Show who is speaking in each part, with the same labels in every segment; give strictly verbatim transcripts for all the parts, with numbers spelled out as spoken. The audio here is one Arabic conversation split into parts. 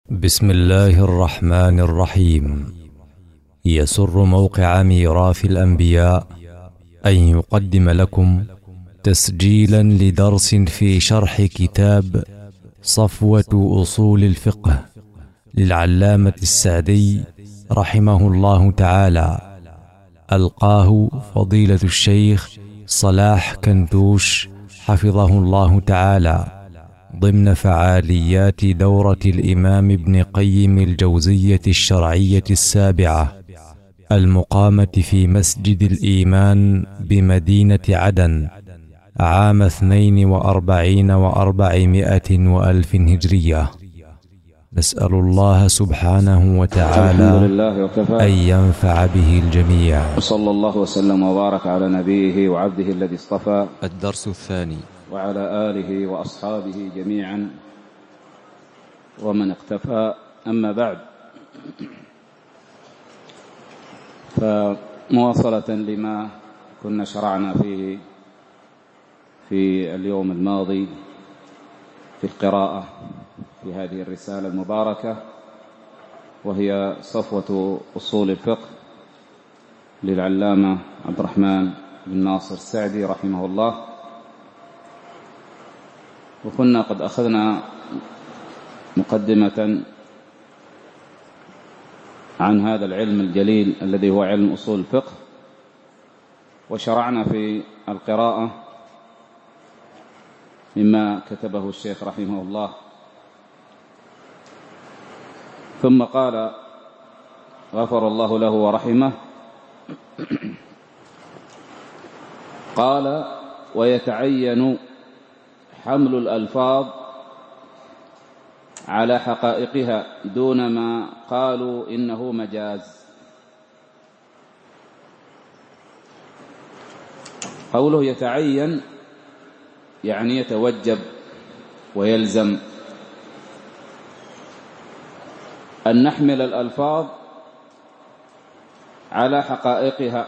Speaker 1: بسم الله الرحمن الرحيم. يسر موقع ميراث الأنبياء أن يقدم لكم تسجيلا لدرس في شرح كتاب صفوة أصول الفقه للعلامة السعدي رحمه الله تعالى، ألقاه فضيلة الشيخ صلاح كنتوش حفظه الله تعالى ضمن فعاليات دورة الإمام ابن قيم الجوزية الشرعية السابعة المقامة في مسجد الإيمان بمدينة عدن عام اثنين وأربعين وأربعمائة وألف هجرية. نسأل الله سبحانه وتعالى أن ينفع به الجميع.
Speaker 2: وصلى الله وسلم وبارك على نبيه وعبده الذي اصطفى.
Speaker 1: الدرس الثاني.
Speaker 2: وعلى آله وأصحابه جميعا ومن اقتفى. أما بعد، فمواصلة لما كنا شرعنا فيه في اليوم الماضي في القراءة في هذه الرسالة المباركة، وهي صفوة أصول الفقه للعلامة عبد الرحمن بن ناصر السعدي رحمه الله. وكنا قد أخذنا مقدمة عن هذا العلم الجليل الذي هو علم أصول الفقه، وشرعنا في القراءة مما كتبه الشيخ رحمه الله. ثم قال غفر الله له ورحمه، قال: ويتعين حمل الألفاظ على حقائقها دون ما قالوا إنه مجاز. قوله يتعين يعني يتوجب ويلزم أن نحمل الألفاظ على حقائقها.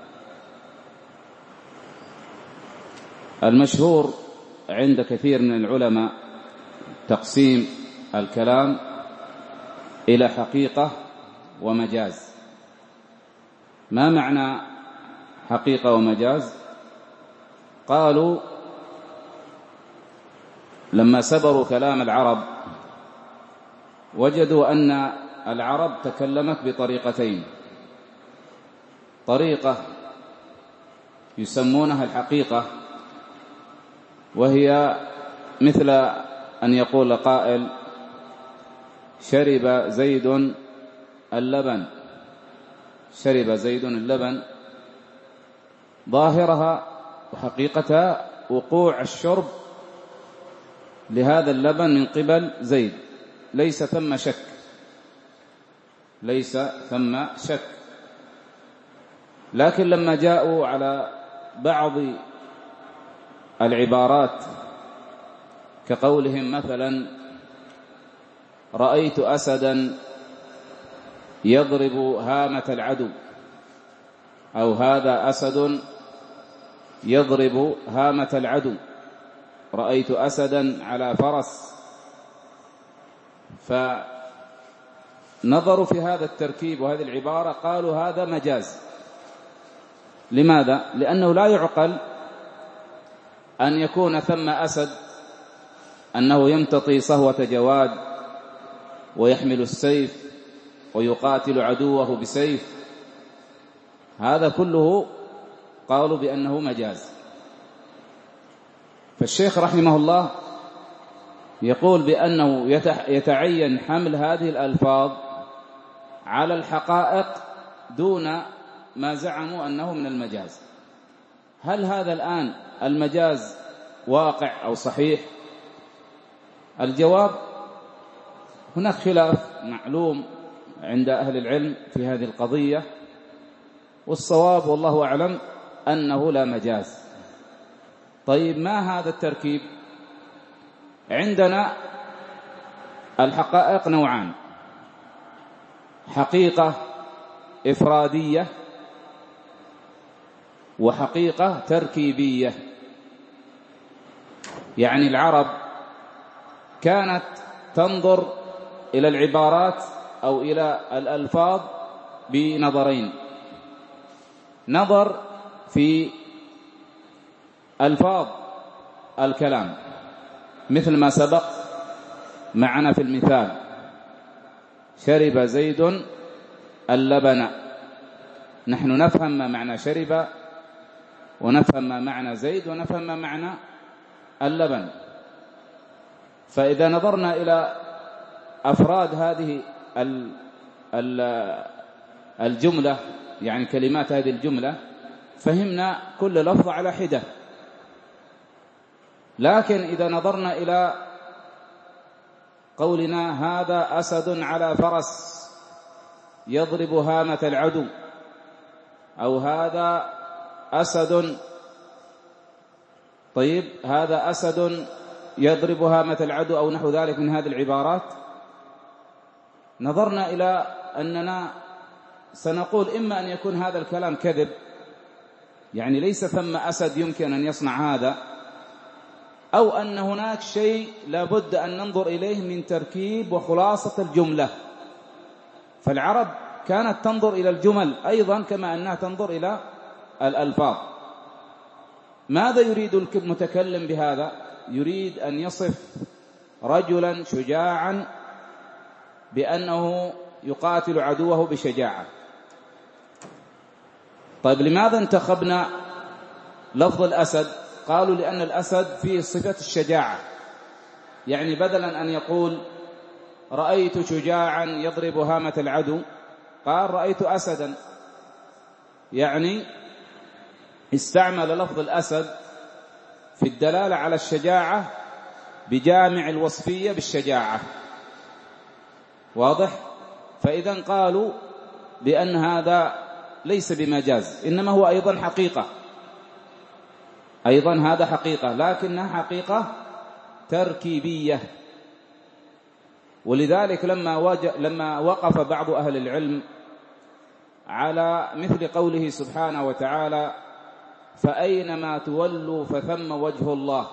Speaker 2: المشهور عند كثير من العلماء تقسيم الكلام إلى حقيقة ومجاز. ما معنى حقيقة ومجاز؟ قالوا لما سبروا كلام العرب وجدوا أن العرب تكلمت بطريقتين: طريقة يسمونها الحقيقة، وهي مثل أن يقول قائل: شرب زيد اللبن، شرب زيد اللبن، ظاهرها وحقيقتها وقوع الشرب لهذا اللبن من قبل زيد، ليس ثم شك، ليس ثم شك. لكن لما جاءوا على بعض العبارات كقولهم مثلا: رأيت أسدا يضرب هامة العدو، أو هذا أسد يضرب هامة العدو، رأيت أسدا على فرس. فنظروا في هذا التركيب وهذه العبارة قالوا هذا مجاز. لماذا؟ لأنه لا يعقل أن يكون ثم أسد أنه يمتطي صهوة جواد ويحمل السيف ويقاتل عدوه بسيف، هذا كله قالوا بأنه مجاز. فالشيخ رحمه الله يقول بأنه يتعين حمل هذه الألفاظ على الحقائق دون ما زعموا أنه من المجاز. هل هذا الآن المجاز واقع أو صحيح؟ الجواب: هناك خلاف معلوم عند أهل العلم في هذه القضية، والصواب والله أعلم أنه لا مجاز. طيب، ما هذا التركيب؟ عندنا الحقائق نوعان: حقيقة إفرادية وحقيقة تركيبية. يعني العرب كانت تنظر إلى العبارات أو إلى الألفاظ بنظرين. نظر في ألفاظ الكلام مثل ما سبق معنا في المثال: شرب زيد اللبن. نحن نفهم ما معنى شرب، ونفهم ما معنى زيد، ونفهم ما معنى اللبن. فإذا نظرنا إلى أفراد هذه الجملة، يعني كلمات هذه الجملة، فهمنا كل لفظ على حدة. لكن إذا نظرنا إلى قولنا: هذا أسد على فرس يضرب هامة العدو، أو هذا أسد، طيب هذا أسد يضرب هامة العدو، أو نحو ذلك من هذه العبارات، نظرنا إلى أننا سنقول إما أن يكون هذا الكلام كذب، يعني ليس ثم أسد يمكن أن يصنع هذا، أو أن هناك شيء لابد أن ننظر إليه من تركيب وخلاصة الجملة. فالعرب كانت تنظر إلى الجمل أيضا كما أنها تنظر إلى الألفاظ. ماذا يريد المتكلم بهذا؟ يريد أن يصف رجلا شجاعا بأنه يقاتل عدوه بشجاعة. طيب لماذا انتخبنا لفظ الأسد؟ قالوا لأن الأسد فيه صفة الشجاعة، يعني بدلا أن يقول رأيت شجاعا يضرب هامة العدو، قال رأيت أسدا، يعني استعمل لفظ الأسد في الدلالة على الشجاعة بجامع الوصفية بالشجاعة. واضح؟ فإذا قالوا بأن هذا ليس بمجاز، إنما هو أيضا حقيقة، أيضا هذا حقيقة، لكنها حقيقة تركيبية. ولذلك لما, وجه لما وقف بعض أهل العلم على مثل قوله سبحانه وتعالى: فأينما تولوا فثم وجه الله،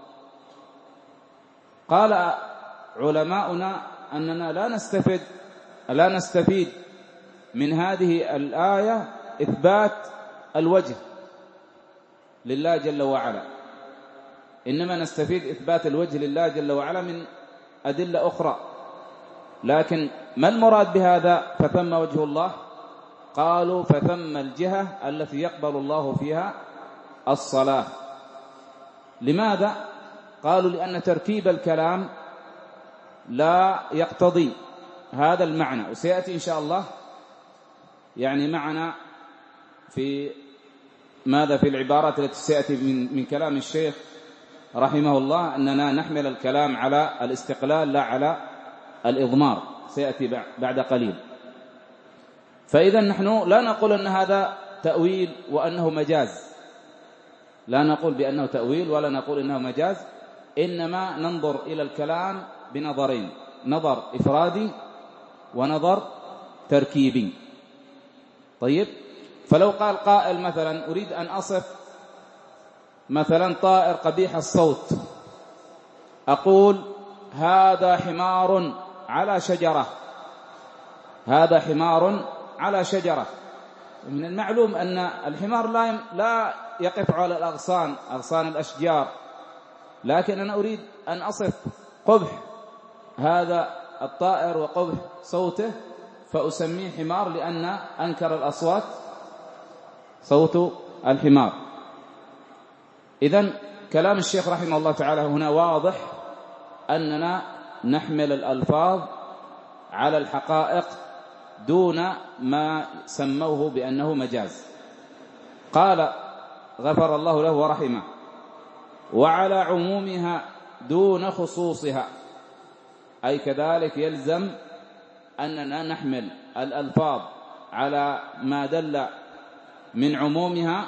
Speaker 2: قال علماؤنا أننا لا نستفيد لا نستفيد من هذه الآية إثبات الوجه لله جل وعلا، إنما نستفيد إثبات الوجه لله جل وعلا من أدلة أخرى. لكن ما المراد بهذا فثم وجه الله؟ قالوا فثم الجهة التي يقبل الله فيها الصلاة. لماذا؟ قالوا لأن تركيب الكلام لا يقتضي هذا المعنى، وسيأتي إن شاء الله يعني معنا في ماذا في العبارات التي سيأتي من, من كلام الشيخ رحمه الله أننا نحمل الكلام على الاستقلال لا على الإضمار، سيأتي بعد قليل. فإذا نحن لا نقول أن هذا تأويل وأنه مجاز، لا نقول بأنه تأويل ولا نقول أنه مجاز، إنما ننظر إلى الكلام بنظرين: نظر إفرادي ونظر تركيبي. طيب، فلو قال قائل مثلا: أريد أن أصف مثلا طائر قبيح الصوت، أقول هذا حمار على شجرة، هذا حمار على شجرة. من المعلوم أن الحمار لا لا يقف على الأغصان، أغصان الأشجار، لكن أنا أريد أن أصف قبح هذا الطائر وقبح صوته، فأسميه حمار لأن أنكر الأصوات صوت الحمار. إذن كلام الشيخ رحمه الله تعالى هنا واضح أننا نحمل الألفاظ على الحقائق دون ما سموه بأنه مجاز. قال غفر الله له ورحمه: وعلى عمومها دون خصوصها، أي كذلك يلزم أننا نحمل الألفاظ على ما دل من عمومها.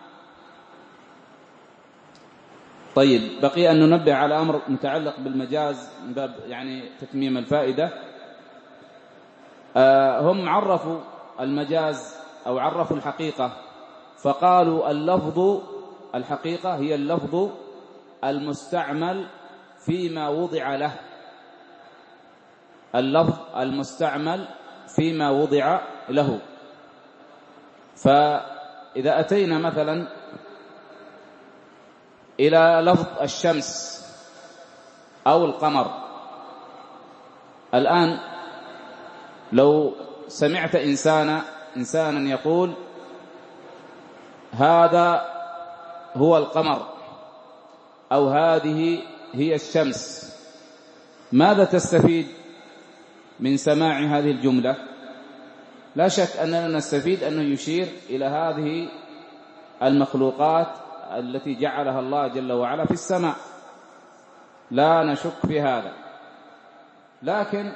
Speaker 2: طيب، بقي أن ننبه على أمر متعلق بالمجاز من باب يعني تتميم الفائدة. آه هم عرفوا المجاز أو عرفوا الحقيقة، فقالوا اللفظ الحقيقة هي اللفظ المستعمل فيما وضع له، اللفظ المستعمل فيما وضع له. فإذا أتينا مثلا إلى لفظ الشمس أو القمر، الآن لو سمعت إنسانا إنسانا يقول هذا هو القمر أو هذه هي الشمس، ماذا تستفيد من سماع هذه الجملة؟ لا شك أننا نستفيد أنه يشير إلى هذه المخلوقات التي جعلها الله جل وعلا في السماء، لا نشك في هذا. لكن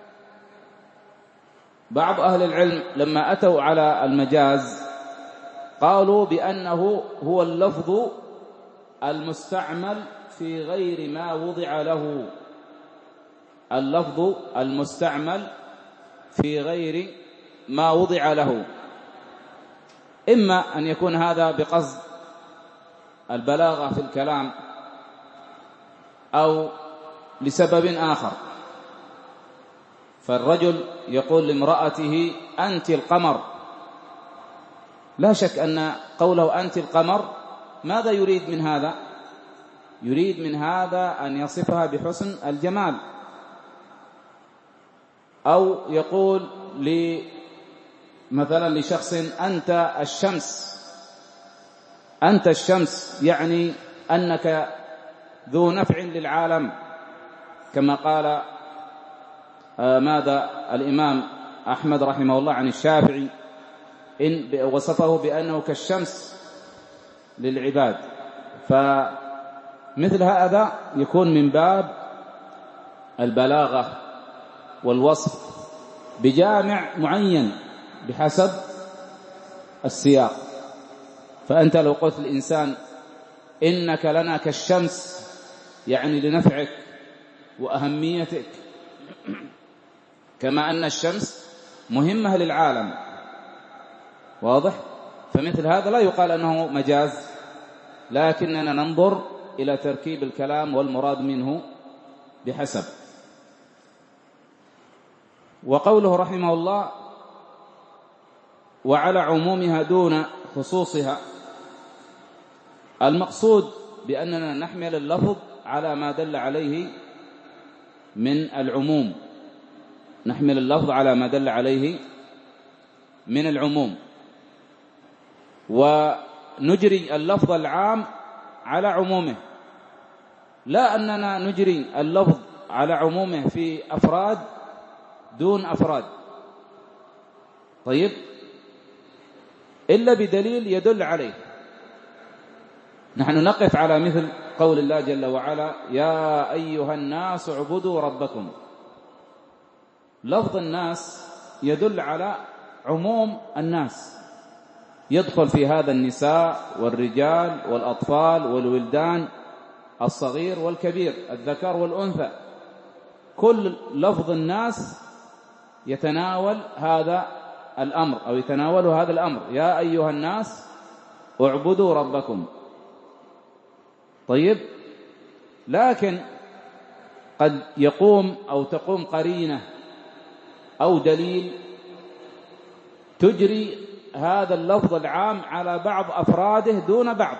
Speaker 2: بعض أهل العلم لما أتوا على المجاز قالوا بأنه هو اللفظ المستعمل في غير ما وضع له، اللفظ المستعمل في غير ما وضع له، إما أن يكون هذا بقصد البلاغة في الكلام أو لسبب آخر. فالرجل يقول لامرأته أنت القمر، لا شك أن قوله أنت القمر ماذا يريد من هذا؟ يريد من هذا أن يصفها بحسن الجمال. أو يقول مثلا لشخص أنت الشمس، أنت الشمس يعني أنك ذو نفع للعالم، كما قال ماذا الإمام أحمد رحمه الله عن الشافعي إن وصفه بأنه كالشمس للعباد. فمثل هذا يكون من باب البلاغة والوصف بجامع معين بحسب السياق. فأنت لو قلت الإنسان إنك لنا كالشمس يعني لنفعك وأهميتك، كما أن الشمس مهمة للعالم، واضح؟ فمثل هذا لا يقال أنه مجاز، لكننا ننظر إلى تركيب الكلام والمراد منه بحسب. وقوله رحمه الله وعلى عمومها دون خصوصها، المقصود بأننا نحمل اللفظ على ما دل عليه من العموم، نحمل اللفظ على ما دل عليه من العموم، ونجري اللفظ العام على عمومه، لا أننا نجري اللفظ على عمومه في أفراد دون أفراد. طيب، إلا بدليل يدل عليه. نحن نقف على مثل قول الله جل وعلا يا أيها الناس اعبدوا ربكم. لفظ الناس يدل على عموم الناس، يدخل في هذا النساء والرجال والأطفال والولدان، الصغير والكبير، الذكر والأنثى، كل لفظ الناس يتناول هذا الأمر أو يتناول هذا الأمر، يا أيها الناس اعبدوا ربكم. طيب، لكن قد يقوم أو تقوم قرينة أو دليل تجري هذا اللفظ العام على بعض أفراده دون بعض.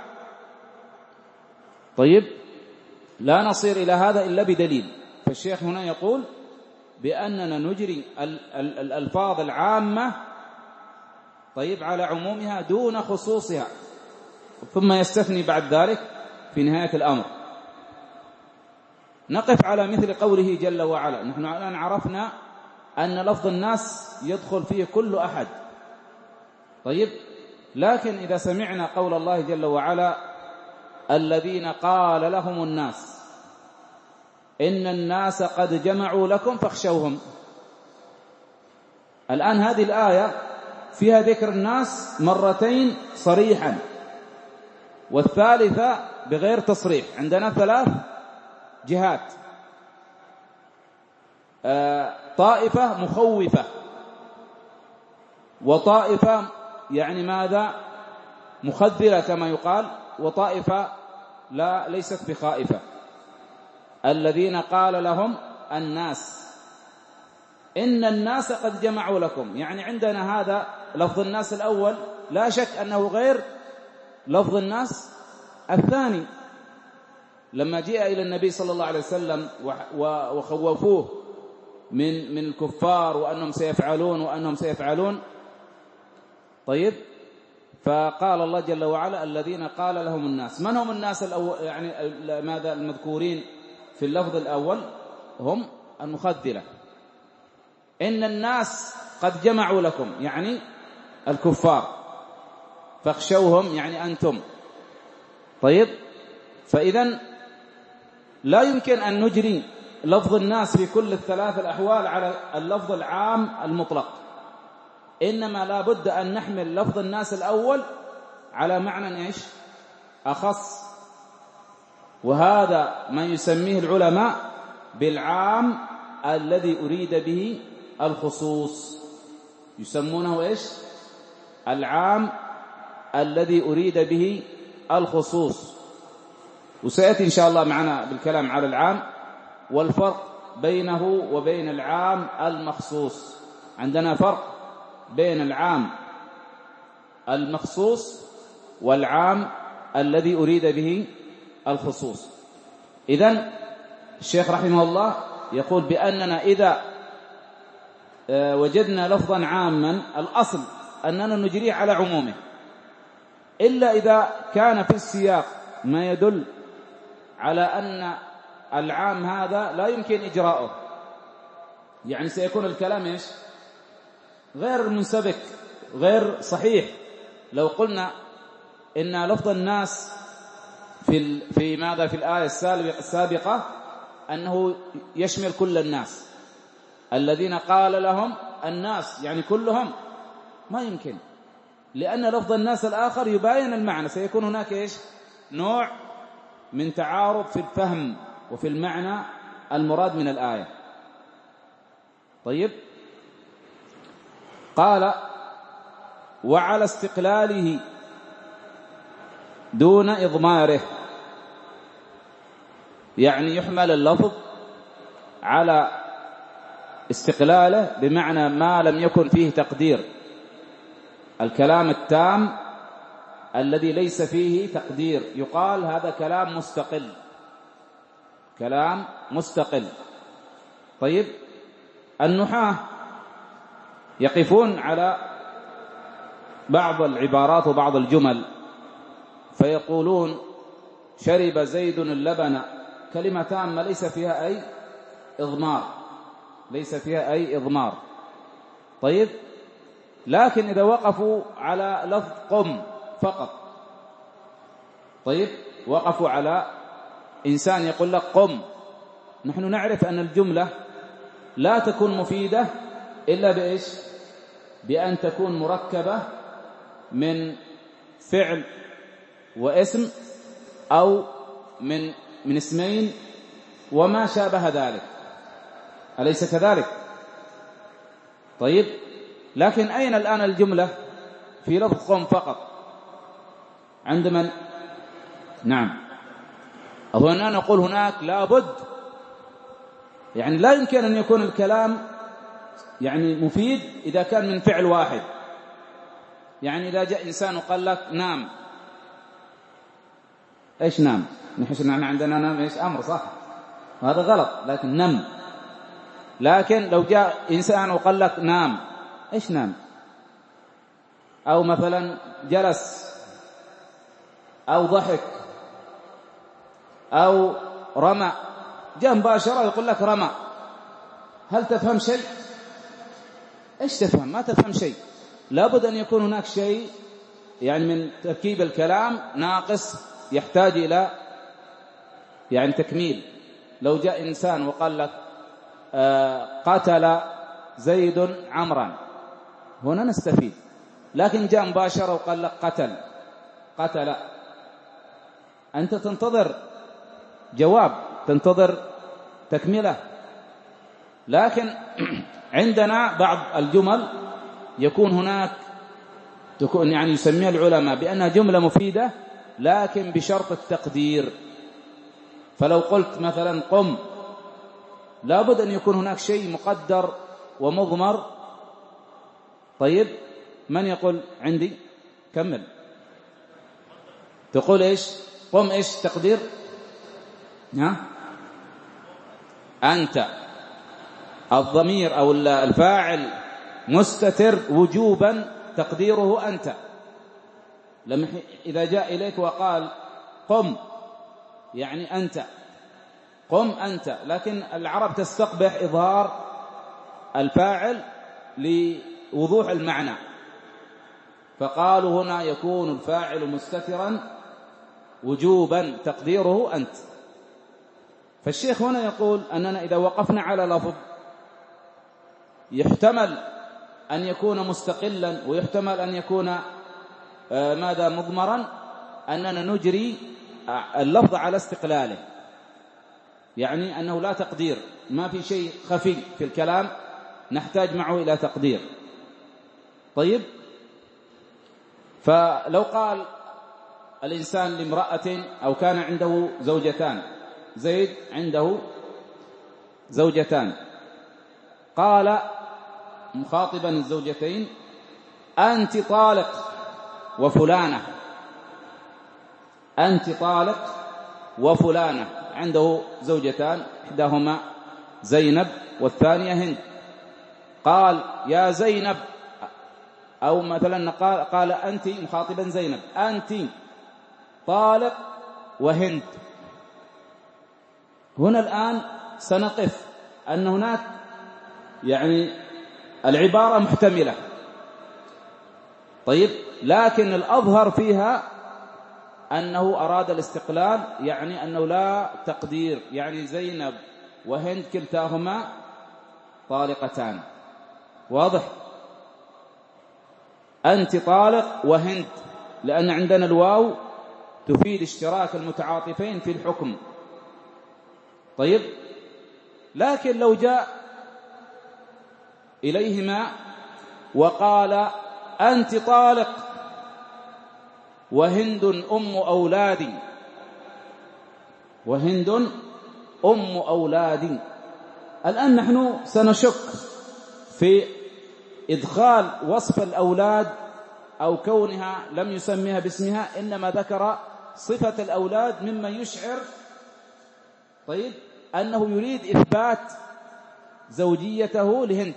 Speaker 2: طيب، لا نصير إلى هذا إلا بدليل. فالشيخ هنا يقول بأننا نجري الألفاظ العامة طيب على عمومها دون خصوصها، ثم يستثني بعد ذلك في نهاية الأمر. نقف على مثل قوله جل وعلا. نحن الآن عرفنا أن لفظ الناس يدخل فيه كل أحد. طيب، لكن إذا سمعنا قول الله جل وعلا الذين قال لهم الناس إن الناس قد جمعوا لكم فاخشوهم، الآن هذه الآية فيها ذكر الناس مرتين صريحا، والثالثة بغير تصريح. عندنا ثلاث جهات: آه طائفة مخوفة، وطائفة يعني ماذا مخذلة كما يقال، وطائفة لا ليست بخائفة. الذين قال لهم الناس إن الناس قد جمعوا لكم، يعني عندنا هذا لفظ الناس الأول لا شك أنه غير لفظ الناس الثاني. لما جاء إلى النبي صلى الله عليه وسلم وخوفوه من من الكفار وأنهم سيفعلون وأنهم سيفعلون طيب، فقال الله جل وعلا الذين قال لهم الناس. من هم الناس الأول؟ يعني ماذا المذكورين في اللفظ الأول؟ هم المخذلة. إن الناس قد جمعوا لكم، يعني الكفار، فاخشوهم يعني أنتم. طيب، فإذن لا يمكن أن نجري لفظ الناس في كل الثلاث الأحوال على اللفظ العام المطلق، إنما لا بد أن نحمل لفظ الناس الأول على معنى إيش؟ أخص، وهذا ما يسميه العلماء بالعام الذي أريد به الخصوص، يسمونه إيش؟ العام الذي أريد به الخصوص. وسيأتي إن شاء الله معنا بالكلام على العام والفرق بينه وبين العام المخصوص. عندنا فرق بين العام المخصوص والعام الذي أريد به الخصوص. إذن الشيخ رحمه الله يقول بأننا إذا وجدنا لفظا عاما الأصل أننا نجريه على عمومه، إلا إذا كان في السياق ما يدل على أن العام هذا لا يمكن إجراؤه، يعني سيكون الكلام إيش؟ غير منسبك، غير صحيح. لو قلنا إن لفظ الناس في في ماذا في الآية السابقة أنه يشمل كل الناس، الذين قال لهم الناس يعني كلهم، ما يمكن، لأن لفظ الناس الآخر يباين المعنى، سيكون هناك إيش؟ نوع من تعارض في الفهم وفي المعنى المراد من الآية. طيب، قال وعلى استقلاله دون إضماره، يعني يحمل اللفظ على استقلاله بمعنى ما لم يكن فيه تقدير، الكلام التام الذي ليس فيه تقدير يقال هذا كلام مستقل، كلام مستقل. طيب، النحاة يقفون على بعض العبارات وبعض الجمل فيقولون شرب زيد اللبن، كلمة تامة ليس فيها أي إضمار، ليس فيها أي إضمار. طيب، لكن إذا وقفوا على لفظ قم فقط، طيب، وقفوا على إنسان يقول لك قم، نحن نعرف أن الجملة لا تكون مفيدة إلا بإيش؟ بأن تكون مركبة من فعل واسم أو من من اسمين وما شابه ذلك، أليس كذلك؟ طيب، لكن أين الآن الجملة في لفظ قم فقط؟ عند من؟ نعم، أظن أن نقول هناك لابد، يعني لا يمكن أن يكون الكلام يعني مفيد إذا كان من فعل واحد. يعني إذا جاء إنسان وقال لك نام، إيش نام؟ نحس أن عندنا نام إيش؟ أمر، صح؟ هذا غلط، لكن نم. لكن لو جاء إنسان وقال لك نام، إيش نام؟ أو مثلا جلس أو ضحك أو رمى، جاء مباشرة يقول لك رمى، هل تفهم شيء؟ إيش تفهم؟ ما تفهم شيء. لابد أن يكون هناك شيء يعني من تركيب الكلام ناقص يحتاج إلى يعني تكميل. لو جاء إنسان وقال لك آه قتل زيد عمرا، هنا نستفيد، لكن جاء مباشرة وقال لك قتل قتل، أنت تنتظر جواب، تنتظر تكملة. لكن عندنا بعض الجمل يكون هناك تكون يعني يسميها العلماء بأنها جملة مفيدة لكن بشرط التقدير. فلو قلت مثلا قم، لابد أن يكون هناك شيء مقدر ومضمر. طيب من يقول عندي؟ كمل. تقول إيش؟ قم إيش تقدير؟ ها؟ أنت. الضمير أو الفاعل مستتر وجوبا تقديره أنت. لما إذا جاء إليك وقال قم يعني أنت، قم أنت، لكن العرب تستقبح إظهار الفاعل لوضوح المعنى، فقالوا هنا يكون الفاعل مستترا وجوبا تقديره أنت. فالشيخ هنا يقول أننا إذا وقفنا على لفظ يحتمل أن يكون مستقلا ويحتمل أن يكون آه ماذا مضمرا، أننا نجري اللفظ على استقلاله، يعني أنه لا تقدير، ما في شيء خفي في الكلام نحتاج معه إلى تقدير. طيب، فلو قال الإنسان لامرأة أو كان عنده زوجتان، زيد عنده زوجتان، قال مخاطبا الزوجتين أنت طالق وفلانة، أنت طالق وفلانة، عنده زوجتان إحداهما زينب والثانية هند، قال يا زينب، أو مثلا قال, قال أنت مخاطبا زينب أنت طالق وهند. هنا الآن سنقف أن هناك يعني العبارة محتملة، طيب، لكن الأظهر فيها أنه أراد الاستقلال، يعني أنه لا تقدير، يعني زينب وهند كلتاهما طالقتان. واضح؟ أنت طالق وهند، لأن عندنا الواو تفيد اشتراك المتعاطفين في الحكم. طيب، لكن لو جاء إليهما وقال أنت طالق وهند أم أولادي، وهند أم أولادي، الآن نحن سنشك في إدخال وصف الأولاد أو كونها لم يسميها باسمها، إنما ذكر صفة الأولاد مما يشعر طيب أنه يريد إثبات زوجيته لهند.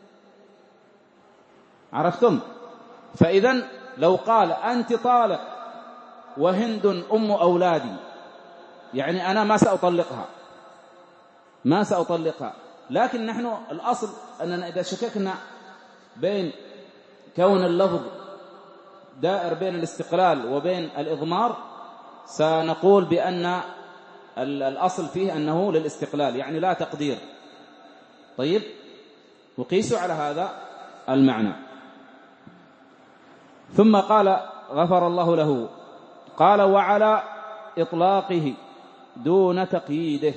Speaker 2: عرفتم؟ فإذن لو قال أنت طالق وهند أم أولادي، يعني أنا ما سأطلقها، ما سأطلقها، لكن نحن الأصل أننا إذا شككنا بين كون اللفظ دائر بين الاستقلال وبين الإضمار سنقول بأن الأصل فيه أنه للاستقلال، يعني لا تقدير. طيب، وقيسوا على هذا المعنى. ثم قال غفر الله له، قال وعلى إطلاقه دون تقييده،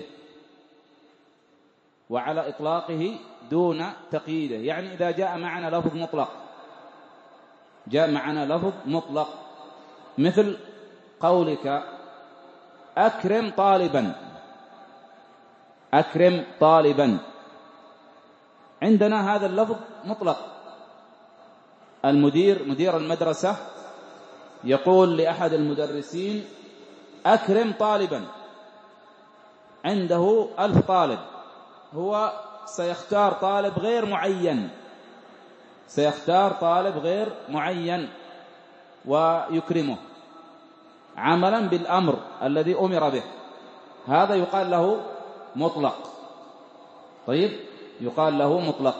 Speaker 2: وعلى إطلاقه دون تقييده، يعني إذا جاء معنا لفظ مطلق، جاء معنا لفظ مطلق مثل قولك أكرم طالبا، أكرم طالبا، عندنا هذا اللفظ مطلق. المدير مدير المدرسة يقول لأحد المدرسين أكرم طالبا، عنده ألف طالب، هو سيختار طالب غير معين، سيختار طالب غير معين ويكرمه عملا بالأمر الذي أمر به، هذا يقال له مطلق. طيب، يقال له مطلق.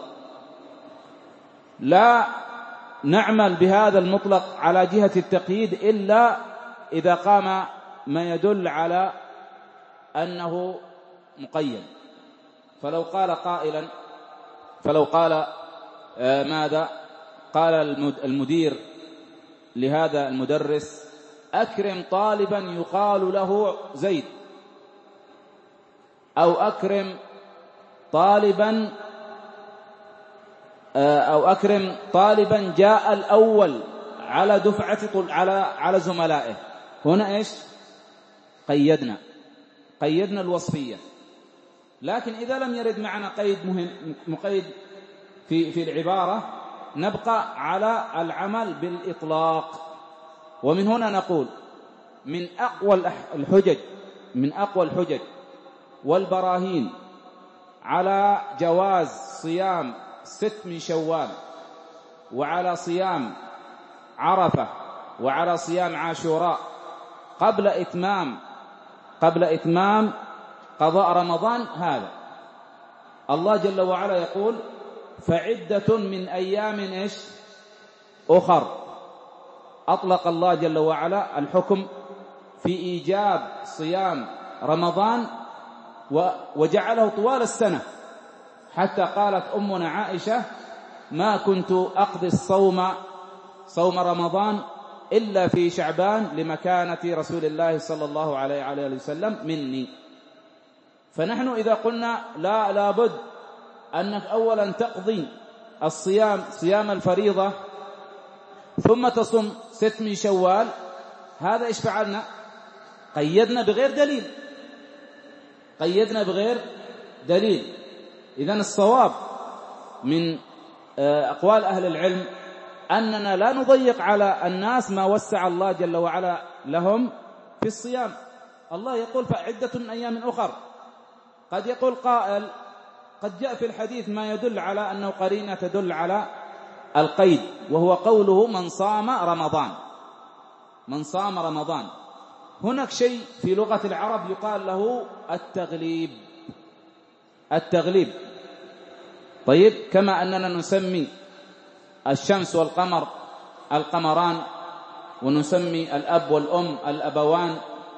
Speaker 2: لا نعمل بهذا المطلق على جهة التقييد إلا إذا قام ما يدل على أنه مقيد. فلو قال قائلا، فلو قال آه ماذا قال المدير لهذا المدرس أكرم طالبا يقال له زيد، أو أكرم طالبا أو أكرم طالبا جاء الأول على دفعة على على زملائه، هنا إيش؟ قيدنا قيدنا الوصفية. لكن إذا لم يرد معنا قيد مهم مقيد في في العبارة نبقى على العمل بالإطلاق. ومن هنا نقول من أقوى الحجج من أقوى الحجج والبراهين على جواز صيام ست من شوال، وعلى صيام عرفة، وعلى صيام عاشوراء قبل إتمام قبل إتمام قضاء رمضان، هذا الله جل وعلا يقول فعدة من أيام إيش أخر. أطلق الله جل وعلا الحكم في إيجاب صيام رمضان وجعله طوال السنة، حتى قالت أمنا عائشة ما كنت أقضي الصوم صوم رمضان إلا في شعبان لمكانة رسول الله صلى الله عليه وسلم مني. فنحن إذا قلنا لا لابد أنك أولا تقضي الصيام صيام الفريضة ثم تصم ست من شوال، هذا إيش فعلنا؟ قيدنا بغير دليل قيدنا بغير دليل. إذن الصواب من أقوال أهل العلم أننا لا نضيق على الناس ما وسع الله جل وعلا لهم في الصيام. الله يقول فعدة من أيام أخر. قد يقول قائل قد جاء في الحديث ما يدل على أنه قرينة تدل على القيد، وهو قوله من صام رمضان من صام رمضان. هناك شيء في لغة العرب يقال له التغليب التغليب طيب، كما أننا نسمي الشمس والقمر القمران، ونسمي الأب والأم الأبوان،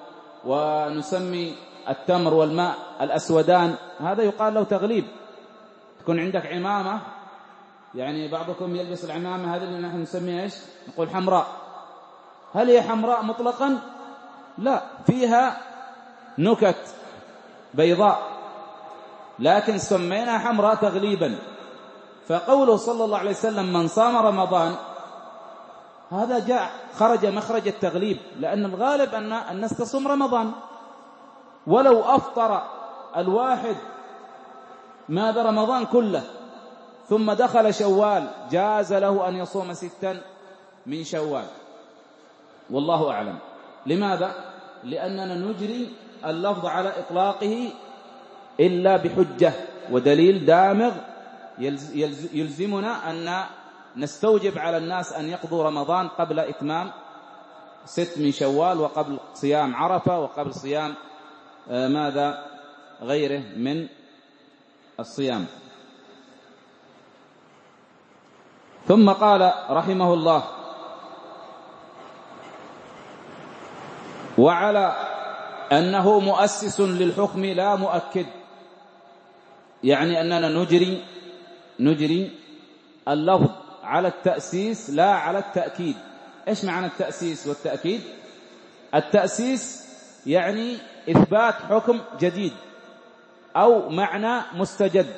Speaker 2: ونسمي التمر والماء الأسودان، هذا يقال له تغليب. تكون عندك عمامة، يعني بعضكم يلبس العمامة هذه اللي نحن نسميها إيش؟ نقول حمراء. هل هي حمراء مطلقا؟ لا، فيها نكت بيضاء، لكن سمينا حمراء تغليبا. فقوله صلى الله عليه وسلم من صام رمضان، هذا جاء خرج مخرج التغليب، لأن الغالب أن الناس تصوم رمضان، ولو أفطر الواحد ماذا رمضان كله ثم دخل شوال جاز له أن يصوم ستا من شوال، والله أعلم. لماذا؟ لأننا نجري اللفظ على إطلاقه إلا بحجة ودليل دامغ يلزمنا أن نستوجب على الناس أن يقضوا رمضان قبل إتمام ست من شوال، وقبل صيام عرفة، وقبل صيام ماذا غيره من الصيام. ثم قال رحمه الله وعلى أنه مؤسس للحكم لا مؤكد، يعني أننا نجري نجري اللفظ على التأسيس لا على التأكيد. إيش معنى التأسيس والتأكيد؟ التأسيس يعني إثبات حكم جديد أو معنى مستجد،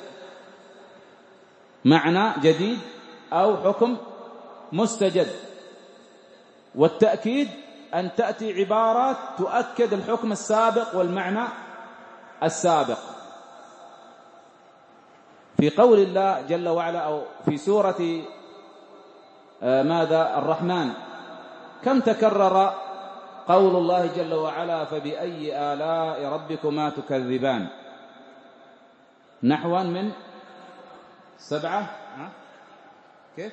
Speaker 2: معنى جديد أو حكم مستجد. والتأكيد أن تأتي عبارات تؤكد الحكم السابق والمعنى السابق. في قول الله جل وعلا أو في سورة ماذا الرحمن، كم تكرر قول الله جل وعلا فبأي آلاء ربكما تكذبان؟ نحوا من سبعة. ها؟ كيف؟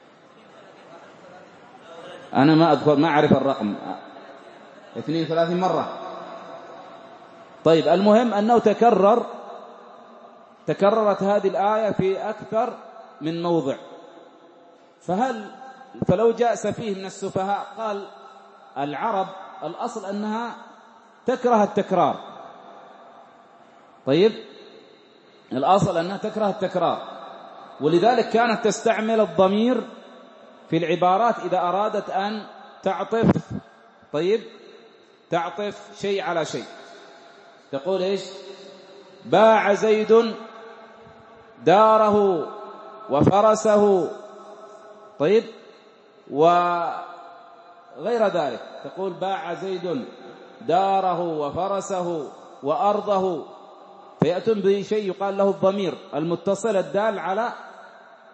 Speaker 2: أنا ما أذكر، ما أعرف الرقم، اثنين ثلاثين مرة. طيب، المهم أنه تكرر تكررت هذه الآية في أكثر من موضع. فهل فلو جاء سفيه من السفهاء قال العرب الأصل أنها تكره التكرار، طيب الأصل أنها تكره التكرار، ولذلك كانت تستعمل الضمير في العبارات إذا أرادت أن تعطف طيب تعطف شيء على شيء. تقول إيش؟ باع زيد داره وفرسه، طيب، وغير ذلك. تقول باع زيد داره وفرسه وأرضه، فيأتون بشيء يقال له الضمير المتصل الدال على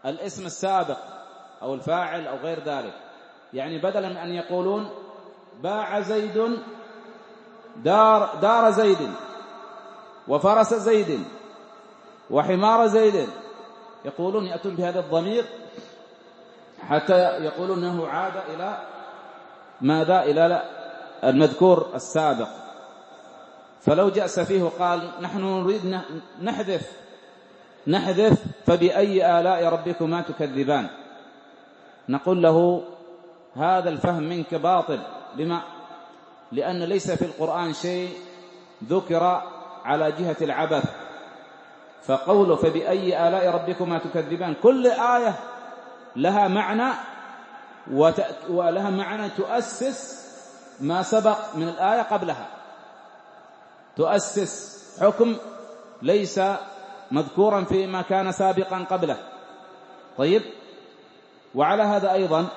Speaker 2: الاسم السابق أو الفاعل أو غير ذلك. يعني بدلا من أن يقولون باع زيد دار, دار زيد وفرس زيد وحمار زيد، يقولون يأتون بهذا الضمير حتى يقولون أنه عاد إلى ماذا؟ إلى المذكور السابق. فلو جاء سفيه وقال نحن نريد نحذف نحذف فبأي آلاء ربكما تكذبان، نقول له هذا الفهم منك باطل. لما؟ لأن ليس في القرآن شيء ذكر على جهة العبث. فقوله فبأي آلاء ربكما تكذبان، كل آية لها معنى ولها معنى تؤسس ما سبق من الآية قبلها، تؤسس حكم ليس مذكورا فيما كان سابقا قبله. طيب، وعلى هذا أيضا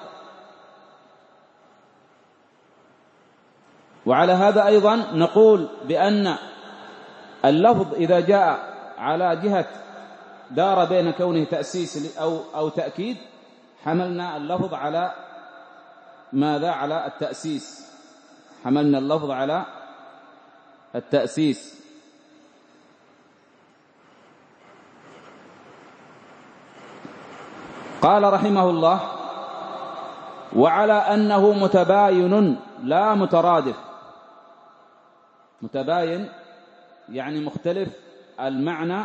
Speaker 2: وعلى هذا أيضا نقول بأن اللفظ إذا جاء على جهة دار بين كونه تأسيس أو أو تأكيد، حملنا اللفظ على ماذا؟ على التأسيس، حملنا اللفظ على التأسيس. قال رحمه الله وعلى أنه متباين لا مترادف. متباين يعني مختلف المعنى،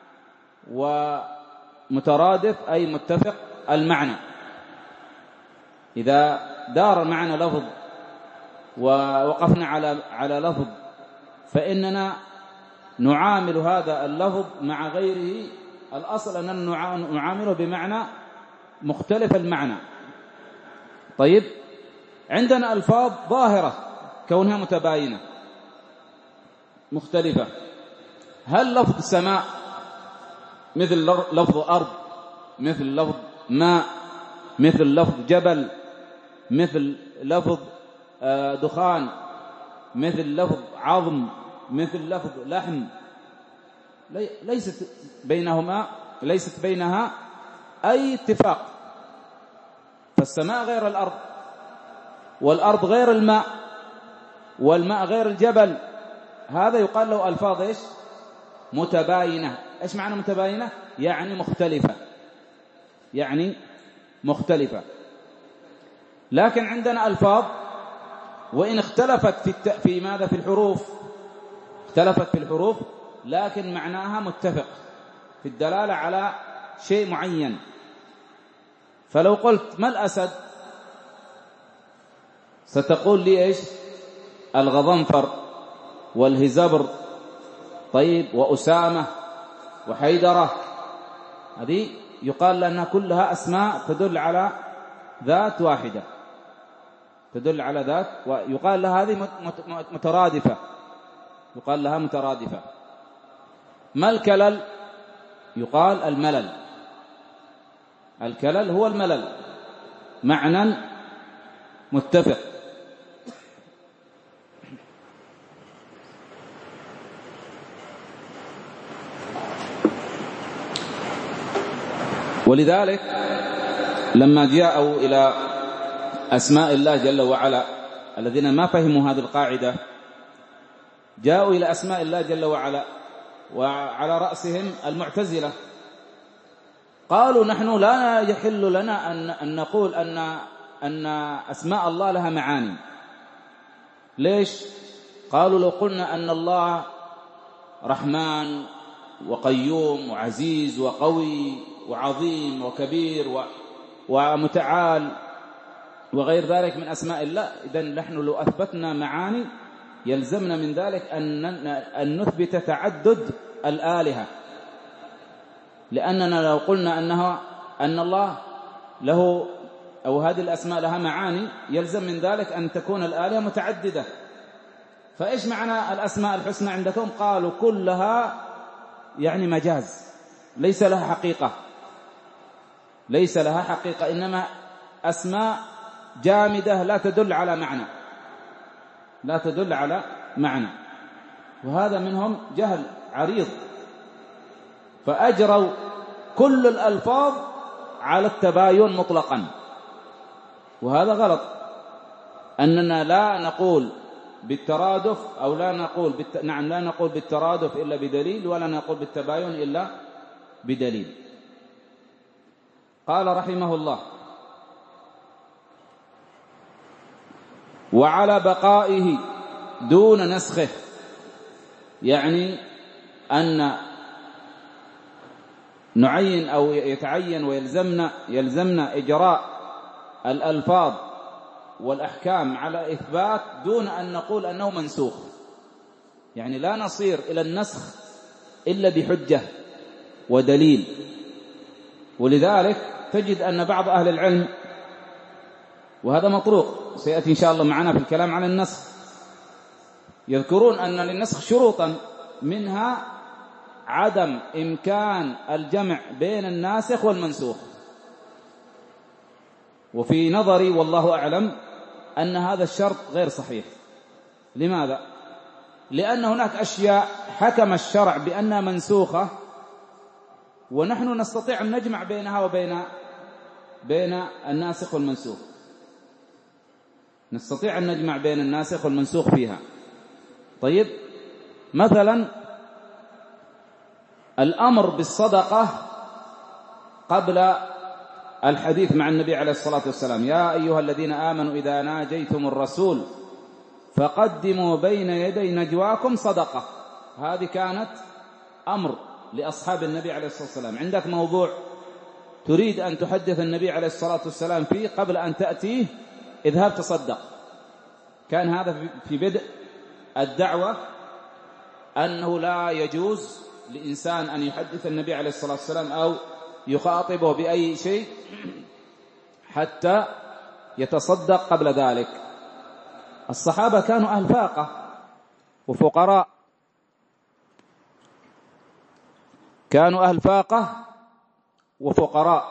Speaker 2: ومترادف أي متفق المعنى. إذا دار معنا لفظ ووقفنا على على لفظ فإننا نعامل هذا اللفظ مع غيره. الأصل أننا نعامله بمعنى مختلف المعنى. طيب، عندنا ألفاظ ظاهرة كونها متباينة مختلفة. هل لفظ سماء مثل لفظ أرض، مثل لفظ ماء، مثل لفظ جبل، مثل لفظ دخان، مثل لفظ عظم، مثل لفظ لحم، ليست بينهما ليست بينها أي اتفاق. فالسماء غير الأرض، والأرض غير الماء، والماء غير الجبل. هذا يقال له ألفاظ إيش؟ متباينة. إيش معنى متباينة؟ يعني مختلفة، يعني مختلفة. لكن عندنا ألفاظ وإن اختلفت في الت... في ماذا؟ في الحروف، اختلفت في الحروف، لكن معناها متفق في الدلالة على شيء معين. فلو قلت ما الأسد ستقول لي إيش؟ الغضنفر والهزبر، طيب، وأسامة وحيدرة. هذه يقال لأنها كلها أسماء تدل على ذات واحدة، تدل على ذات، ويقال لها هذه مترادفة، يقال لها مترادفة. ما الكلل؟ يقال الملل. الكلل هو الملل، معنى متفق. ولذلك لما جاءوا إلى أسماء الله جل وعلا، الذين ما فهموا هذه القاعدة جاءوا إلى أسماء الله جل وعلا، وعلى رأسهم المعتزلة، قالوا نحن لا يحل لنا أن نقول أن أن أسماء الله لها معاني. ليش؟ قالوا لو قلنا أن الله رحمن وقيوم وعزيز وقوي وعظيم وكبير ومتعال وغير ذلك من أسماء الله، إذن نحن لو أثبتنا معاني يلزمنا من ذلك أن أن نثبت تعدد الآلهة، لأننا لو قلنا أنها أن الله له أو هذه الأسماء لها معاني يلزم من ذلك أن تكون الآلهة متعددة. فإيش معنى الأسماء الحسنى عندكم؟ قالوا كلها يعني مجاز، ليس لها حقيقة، ليس لها حقيقة، إنما أسماء جامدة لا تدل على معنى، لا تدل على معنى. وهذا منهم جهل عريض، فأجروا كل الألفاظ على التباين مطلقا، وهذا غلط. أننا لا نقول بالترادف أو لا نقول بالت... نعم لا نقول بالترادف إلا بدليل، ولا نقول بالتباين إلا بدليل. قال رحمه الله: وعلى بقائه دون نسخه، يعني أن نعين أو يتعين ويلزمنا يلزمنا إجراء الألفاظ والأحكام على إثبات دون أن نقول أنه منسوخ. يعني لا نصير إلى النسخ إلا بحجة ودليل. ولذلك تجد أن بعض أهل العلم، وهذا مطروق سيأتي إن شاء الله معنا في الكلام عن النسخ، يذكرون أن للنسخ شروطا، منها عدم إمكان الجمع بين الناسخ والمنسوخ. وفي نظري والله أعلم أن هذا الشرط غير صحيح. لماذا؟ لأن هناك أشياء حكم الشرع بأنها منسوخة، ونحن نستطيع أن نجمع بينها وبين بين الناسخ والمنسوخ، نستطيع أن نجمع بين الناسخ والمنسوخ فيها. طيب، مثلا الأمر بالصدقة قبل الحديث مع النبي عليه الصلاة والسلام: يا أيها الذين آمنوا إذا ناجيتم الرسول فقدموا بين يدي نجواكم صدقة. هذه كانت أمر لأصحاب النبي عليه الصلاة والسلام. عندك موضوع تريد أن تحدث النبي عليه الصلاة والسلام فيه قبل أن تأتيه، اذهب تصدق. كان هذا في بدء الدعوة، أنه لا يجوز لإنسان أن يحدث النبي عليه الصلاة والسلام أو يخاطبه بأي شيء حتى يتصدق قبل ذلك. الصحابة كانوا أهل فاقة وفقراء، كانوا أهل فاقة وفقراء،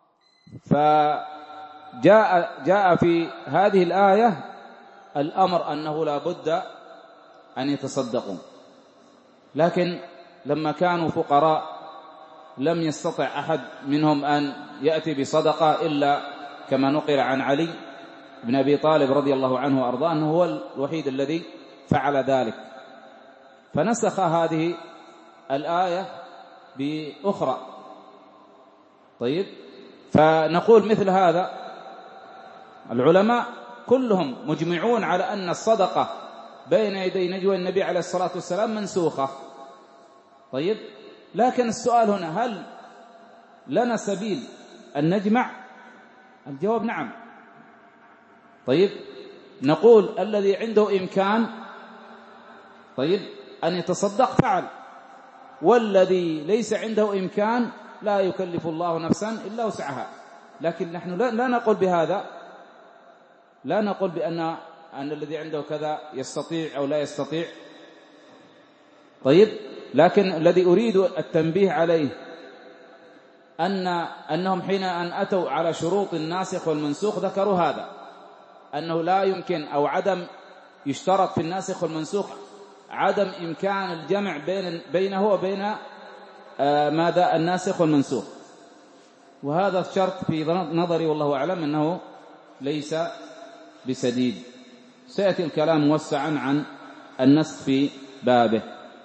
Speaker 2: فجاء جاء في هذه الآية الأمر أنه لا بد أن يتصدقوا. لكن لما كانوا فقراء لم يستطع أحد منهم أن يأتي بصدقة إلا كما نقل عن علي بن أبي طالب رضي الله عنه وأرضاه أنه هو الوحيد الذي فعل ذلك، فنسخ هذه الآية بأخرى. طيب، فنقول مثل هذا العلماء كلهم مجمعون على أن الصدقة بين يدي نجوى النبي عليه الصلاة والسلام منسوخة. طيب، لكن السؤال هنا: هل لنا سبيل أن نجمع؟ الجواب نعم. طيب، نقول الذي عنده إمكان طيب أن يتصدق فعل، والذي ليس عنده إمكان لا يكلف الله نفسا إلا وسعها. لكن نحن لا نقول بهذا، لا نقول بأن أن الذي عنده كذا يستطيع أو لا يستطيع. طيب، لكن الذي أريد التنبيه عليه أن أنهم حين أن أتوا على شروط الناسخ والمنسوخ ذكروا هذا، أنه لا يمكن أو عدم يشترط في الناسخ والمنسوخ عدم إمكان الجمع بين بينه وبين آه ماذا الناسخ والمنسوخ. وهذا الشرط في نظري والله أعلم أنه ليس بسديد. سيأتي الكلام موسعا عن النسخ في بابه.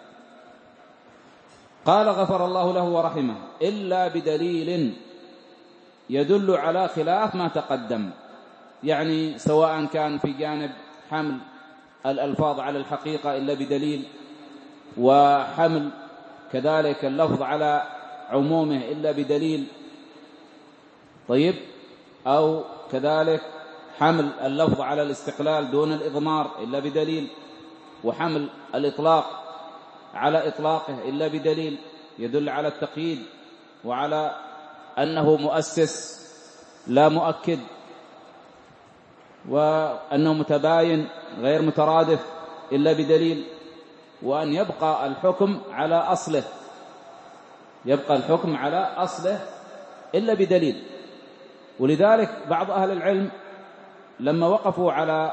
Speaker 2: قال غفر الله له ورحمه: إلا بدليل يدل على خلاف ما تقدم. يعني سواء كان في جانب حمل الألفاظ على الحقيقة إلا بدليل، وحمل كذلك اللفظ على عمومه إلا بدليل. طيب، أو كذلك حمل اللفظ على الاستقلال دون الإضمار إلا بدليل، وحمل الإطلاق على إطلاقه إلا بدليل يدل على التقييد وعلى أنه مؤسس لا مؤكد، وأنه متباين غير مترادف إلا بدليل، وأن يبقى الحكم على أصله يبقى الحكم على أصله إلا بدليل. ولذلك بعض أهل العلم لما وقفوا على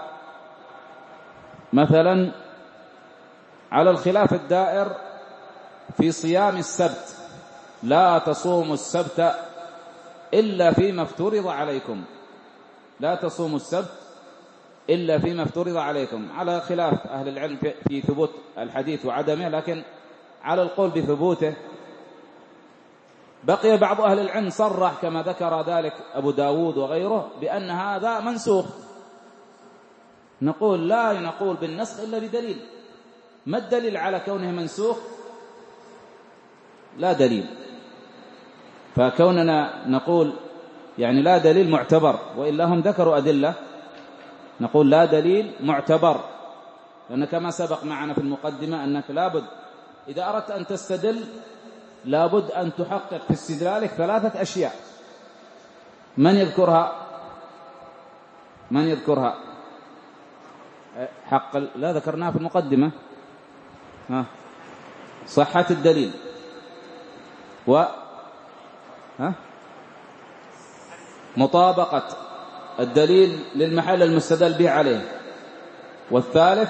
Speaker 2: مثلا على الخلاف الدائر في صيام السبت: لا تصوموا السبت إلا فيما افترض عليكم، لا تصوموا السبت إلا فيما افترض عليكم، على خلاف أهل العلم في ثبوت الحديث وعدمه، لكن على القول بثبوته. بقي بعض أهل العلم صرح كما ذكر ذلك أبو داود وغيره بأن هذا منسوخ. نقول لا نقول بالنسخ إلا بدليل. ما الدليل على كونه منسوخ؟ لا دليل. فكوننا نقول يعني لا دليل معتبر، وإلا هم ذكروا أدلة، نقول لا دليل معتبر، لأن كما سبق معنا في المقدمة أنك لابد إذا أردت أن تستدل لابد أن تحقق في استدلالك ثلاثة أشياء. من يذكرها؟ من يذكرها؟ حق لا ذكرناها في المقدمة. ها صحة الدليل، و ها مطابقة الدليل للمحل المستدل به عليه، والثالث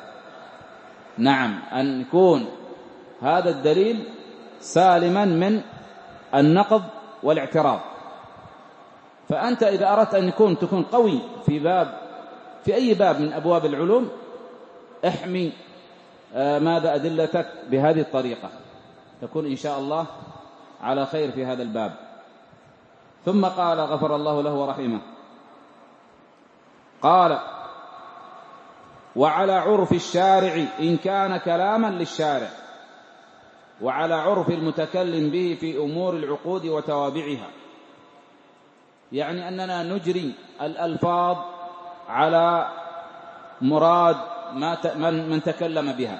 Speaker 2: نعم أن يكون هذا الدليل سالما من النقض والاعتراض. فأنت إذا أردت أن يكون تكون قوي في باب في أي باب من أبواب العلوم احمي آه ماذا أدلتك بهذه الطريقة، تكون إن شاء الله على خير في هذا الباب. ثم قال غفر الله له ورحمه، قال وعلى عرف الشارع إن كان كلاما للشارع، وعلى عرف المتكلم به في أمور العقود وتوابعها، يعني أننا نجري الألفاظ على مراد ما من, من تكلم بها.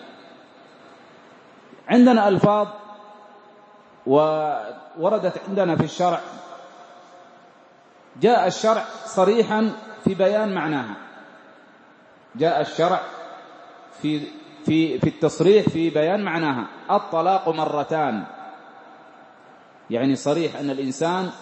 Speaker 2: عندنا ألفاظ ووردت عندنا في الشرع، جاء الشرع صريحا في بيان معناها، جاء الشرع في في في التصريح في بيان معناها. الطلاق مرتان، يعني صريح أن الإنسان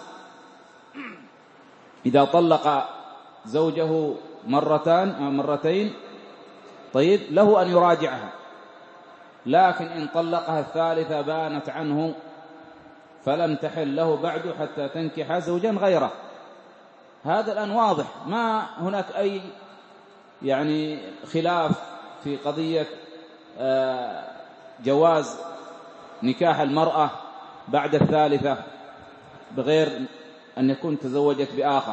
Speaker 2: إذا طلق زوجه مرتان أو مرتين طيب له أن يراجعها، لكن إن طلقها الثالثة بانت عنه فلم تحل له بعد حتى تنكح زوجا غيره. هذا الآن واضح، ما هناك أي يعني خلاف في قضية جواز نكاح المرأة بعد الثالثة بغير أن يكون تزوجت بآخر.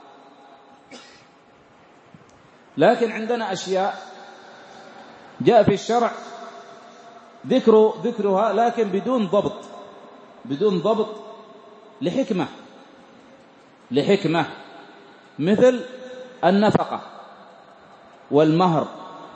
Speaker 2: لكن عندنا أشياء جاء في الشرع ذكر ذكرها لكن بدون ضبط، بدون ضبط لحكمة لحكمة مثل النفقة والمهر.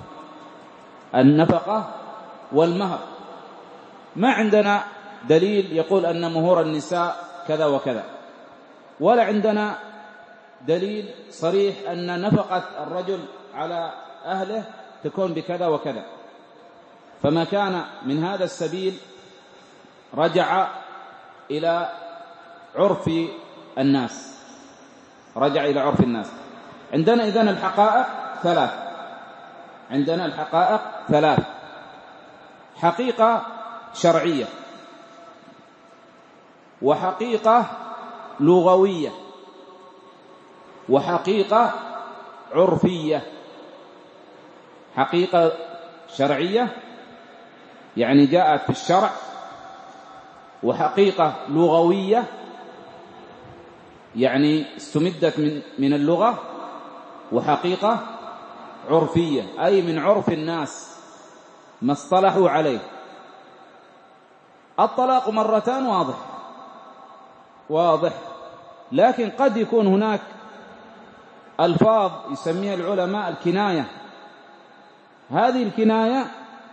Speaker 2: النفقة والمهر ما عندنا دليل يقول أن مهور النساء كذا وكذا، ولا عندنا دليل صريح أن نفقة الرجل على أهله تكون بكذا وكذا. فما كان من هذا السبيل رجع إلى عرف الناس، رجع إلى عرف الناس. عندنا إذن الحقائق ثلاث، عندنا الحقائق ثلاث: حقيقة شرعية، وحقيقة لغوية، وحقيقة عرفية. حقيقة شرعية يعني جاءت في الشرع، وحقيقة لغوية يعني استمدت من من اللغة، وحقيقة عرفية أي من عرف الناس ما اصطلحوا عليه. الطلاق مرتان واضح واضح، لكن قد يكون هناك ألفاظ يسميها العلماء الكناية. هذه الكناية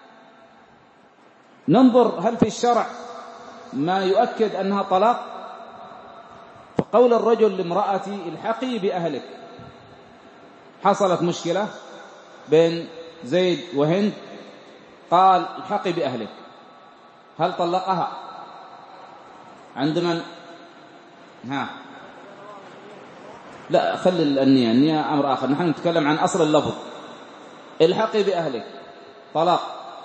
Speaker 2: ننظر هل في الشرع ما يؤكد أنها طلاق. فقول الرجل لامرأتي الحقي بأهلك، حصلت مشكلة بين زيد وهند، قال الحقي بأهلك، هل طلقها؟ عند من؟ ها لا، خلي النية، النية أمر آخر، نحن نتكلم عن أصل اللفظ. الحقي بأهلك طلاق،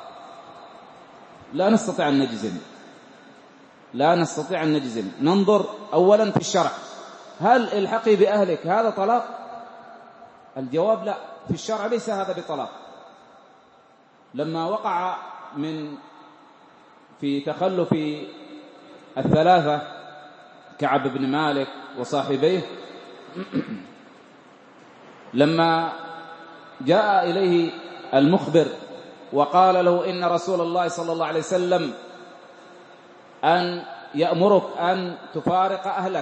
Speaker 2: لا نستطيع أن نجزم، لا نستطيع أن نجزم. ننظر أولا في الشرع، هل الحقي بأهلك هذا طلاق؟ الجواب لا، في الشرع ليس هذا بطلاق. لما وقع من في تخلف الثلاثة كعب بن مالك وصاحبيه، لما جاء إليه المخبر وقال له إن رسول الله صلى الله عليه وسلم أن يأمرك أن تفارق أهلك،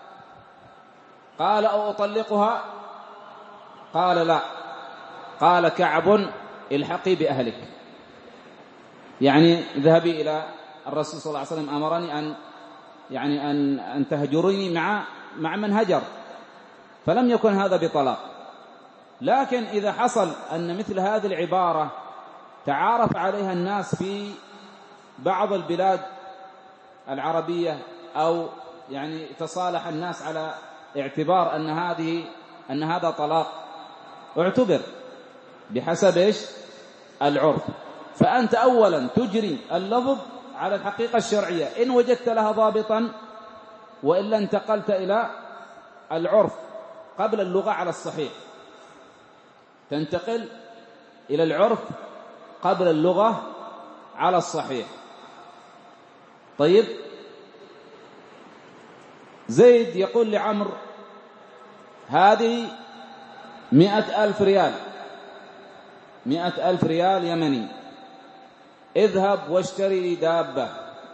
Speaker 2: قال أو أطلقها؟ قال لا. قال كعب الحقي بأهلك، يعني اذهبي إلى الرسول صلى الله عليه وسلم أمرني أن يعني أن أن تهجرني مع مع من هجر، فلم يكن هذا بطلاق. لكن إذا حصل أن مثل هذه العبارة تعارف عليها الناس في بعض البلاد العربية، أو يعني تصالح الناس على اعتبار أن هذه أن هذا طلاق، اعتبر بحسب إيش؟ العرف. فأنت أولا تجري اللفظ على الحقيقة الشرعية إن وجدت لها ضابطا، وإلا انتقلت إلى العرف قبل اللغة على الصحيح، تنتقل إلى العرف قبل اللغة على الصحيح. طيب، زيد يقول لعمرو هذه مئة ألف ريال، مئة ألف ريال يمني، اذهب واشتري لي دابة،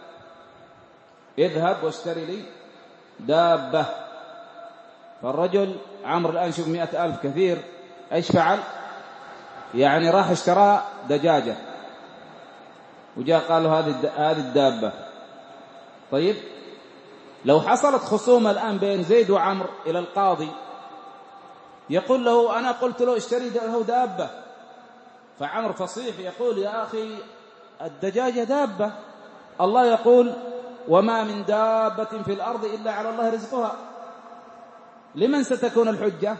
Speaker 2: اذهب واشتري لي دابة. فالرجل عمرو الآن شوف مئة ألف كثير، ايش فعل؟ يعني راح اشترى دجاجة وجاء قال له هذه هذه الدابة. طيب، لو حصلت خصومة الآن بين زيد وعمرو إلى القاضي، يقول له أنا قلت له اشتري له دابة، فعمرو فصيح يقول يا أخي الدجاجة دابة، الله يقول وما من دابة في الأرض إلا على الله رزقها. لمن ستكون الحجة؟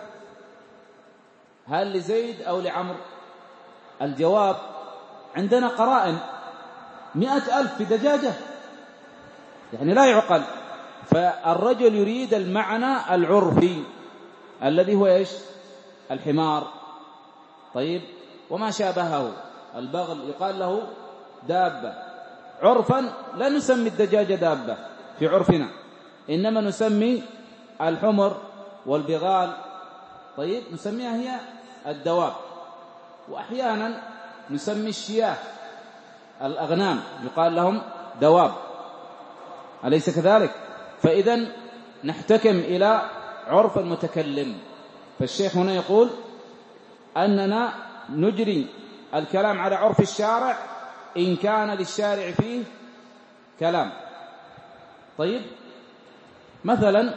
Speaker 2: هل لزيد أو لعمرو؟ الجواب عندنا قرائن، مئة ألف في دجاجة، يعني لا يعقل. فالرجل يريد المعنى العرفي الذي هو إيش؟ الحمار. طيب، وما شابهه البغل يقال له دابة. عرفا لا نسمي الدجاجة دابة في عرفنا، إنما نسمي الحمر والبغال، طيب، نسميها هي الدواب. وأحيانا نسمي الشياه الأغنام يقال لهم دواب، أليس كذلك؟ فإذا نحتكم إلى عرف المتكلم. فالشيخ هنا يقول أننا نجري الكلام على عرف الشارع إن كان للشارع فيه كلام. طيب، مثلا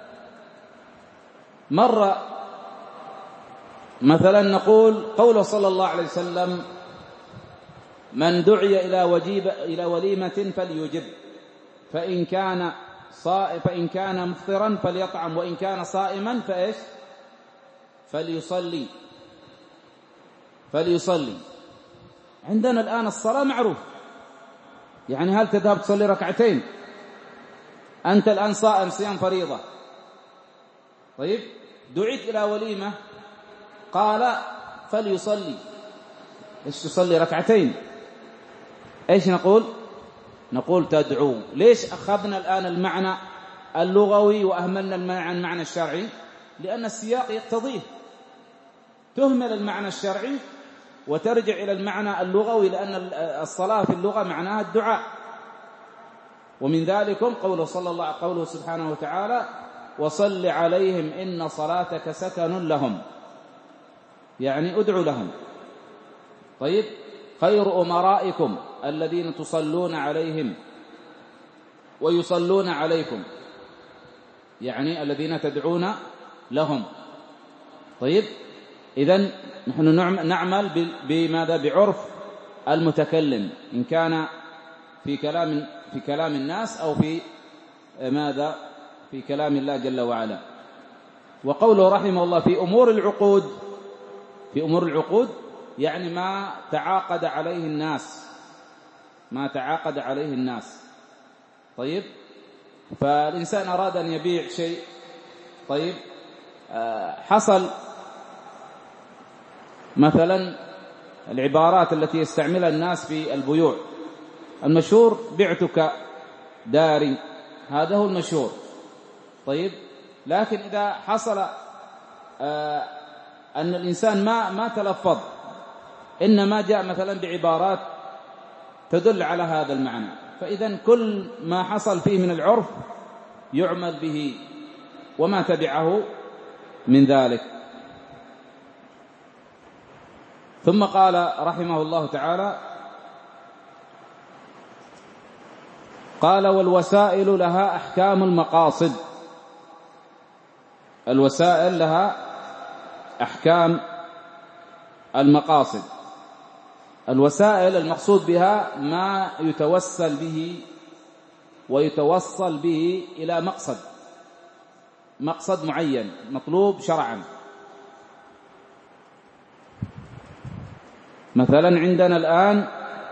Speaker 2: مرة مثلا نقول قوله صلى الله عليه وسلم من دعي إلى وجيب إلى وليمة فليجب، فإن كان صائم فإن كان مفطرا فليطعم، وإن كان صائما فإيش؟ فليصلي فليصلي. عندنا الآن الصلاة معروف، يعني هل تذهب تصلي ركعتين؟ أنت الآن صائم صيام فريضة، طيب، دعيت إلى وليمة قال فليصلي، إيش تصلي ركعتين؟ إيش نقول؟ نقول تدعو. ليش أخذنا الآن المعنى اللغوي وأهملنا المعنى الشرعي؟ لأن السياق يقتضيه. تهمل المعنى الشرعي وترجع إلى المعنى اللغوي، لأن الصلاة في اللغة معناها الدعاء. ومن ذلكم قوله صلى الله قوله سبحانه وتعالى وصل عليهم إن صلاتك سكن لهم، يعني ادعو لهم. طيب، خير أمرائكم الذين تصلون عليهم ويصلون عليكم، يعني الذين تدعون لهم. طيب، إذن نحن نعمل بماذا؟ بعرف المتكلم، إن كان في كلام في كلام الناس أو في ماذا؟ في كلام الله جل وعلا. وقوله رحمه الله في أمور العقود، في أمور العقود يعني ما تعاقد عليه الناس، ما تعاقد عليه الناس. طيب، فالإنسان أراد أن يبيع شيء طيب حصل مثلا العبارات التي يستعملها الناس في البيوع، المشهور بعتك داري، هذا هو المشهور. طيب لكن إذا حصل أن الإنسان ما ما تلفظ، إنما جاء مثلا بعبارات تدل على هذا المعنى، فإذا كل ما حصل فيه من العرف يعمل به وما تبعه من ذلك. ثم قال رحمه الله تعالى: قال: والوسائل لها أحكام المقاصد. الوسائل لها أحكام المقاصد. الوسائل المقصود بها ما يتوسل به ويتوصل به إلى مقصد مقصد معين مطلوب شرعا. مثلا عندنا الآن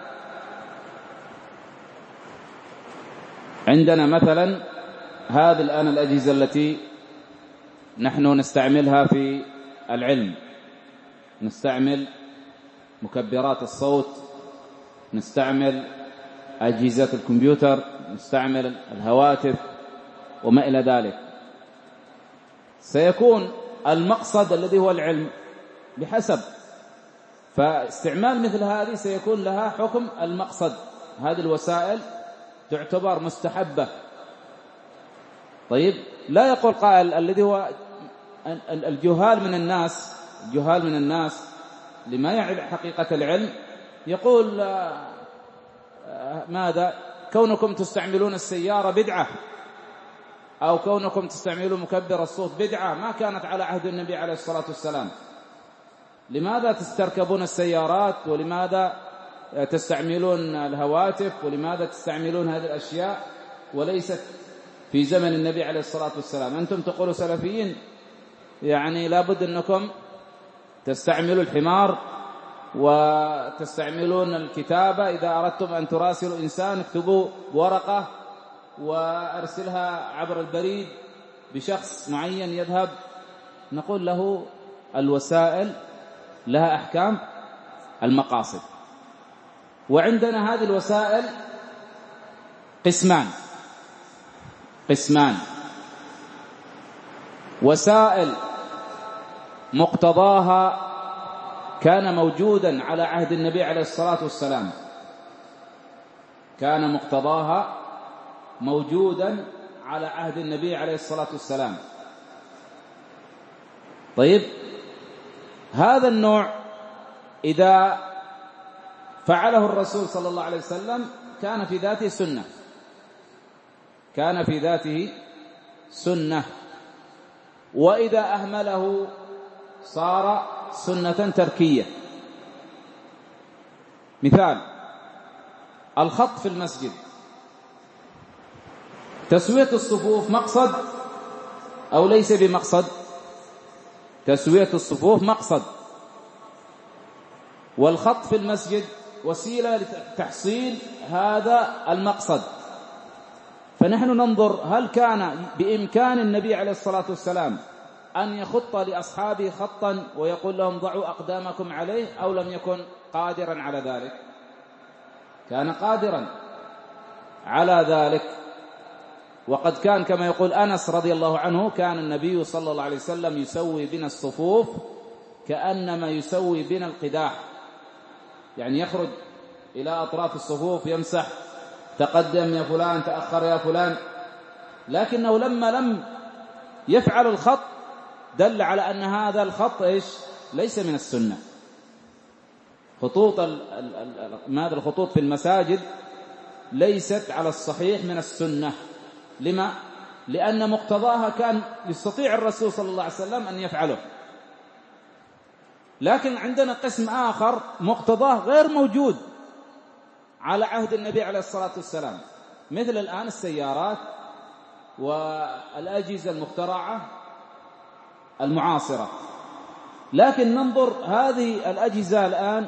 Speaker 2: عندنا مثلا هذه الآن الأجهزة التي نحن نستعملها في العلم، نستعمل مكبرات الصوت، نستعمل أجهزة الكمبيوتر، نستعمل الهواتف وما إلى ذلك. سيكون المقصد الذي هو العلم بحسب، فاستعمال مثل هذه سيكون لها حكم المقصد. هذه الوسائل تعتبر مستحبة. طيب لا يقول قائل الذي هو الجهال من الناس الجهال من الناس لما يعرف حقيقة العلم، يقول ماذا؟ كونكم تستعملون السيارة بدعة، أو كونكم تستعملون مكبر الصوت بدعة، ما كانت على عهد النبي عليه الصلاة والسلام. لماذا تستركبون السيارات؟ ولماذا تستعملون الهواتف؟ ولماذا تستعملون هذه الأشياء وليست في زمن النبي عليه الصلاة والسلام؟ أنتم تقولوا سلفيين، يعني لابد أنكم تستعملوا الحمار وتستعملون الكتابة. إذا أردتم أن تراسلوا إنسان اكتبوا ورقة وأرسلها عبر البريد بشخص معين يذهب. نقول له الوسائل لها أحكام المقاصد. وعندنا هذه الوسائل قسمان قسمان وسائل مقتضاها كان موجودا على عهد النبي عليه الصلاة والسلام، كان مقتضاها موجودا على عهد النبي عليه الصلاة والسلام. طيب هذا النوع إذا فعله الرسول صلى الله عليه وسلم كان في ذاته سنة كان في ذاته سنة وإذا أهمله صار سنة تركية. مثال: الخط في المسجد، تسوية الصفوف مقصد أو ليس بمقصد؟ تسوية الصفوف مقصد، والخط في المسجد وسيلة لتحصيل هذا المقصد. فنحن ننظر هل كان بإمكان النبي عليه الصلاة والسلام أن يخط لأصحابه خطا ويقول لهم ضعوا أقدامكم عليه، أو لم يكن قادرا على ذلك؟ كان قادرا على ذلك. وقد كان كما يقول أنس رضي الله عنه: كان النبي صلى الله عليه وسلم يسوي بنا الصفوف كأنما يسوي بنا القداح، يعني يخرج إلى أطراف الصفوف يمسح، تقدم يا فلان، تأخر يا فلان. لكنه لما لم يفعل الخط دل على أن هذا الخط إيش؟ ليس من السنة. خطوط ماذا الخطوط في المساجد ليست على الصحيح من السنة. لما؟ لأن مقتضاها كان يستطيع الرسول صلى الله عليه وسلم أن يفعله. لكن عندنا قسم آخر مقتضاه غير موجود على عهد النبي عليه الصلاة والسلام، مثل الآن السيارات والأجهزة المخترعة المعاصرة. لكن ننظر هذه الأجهزة الآن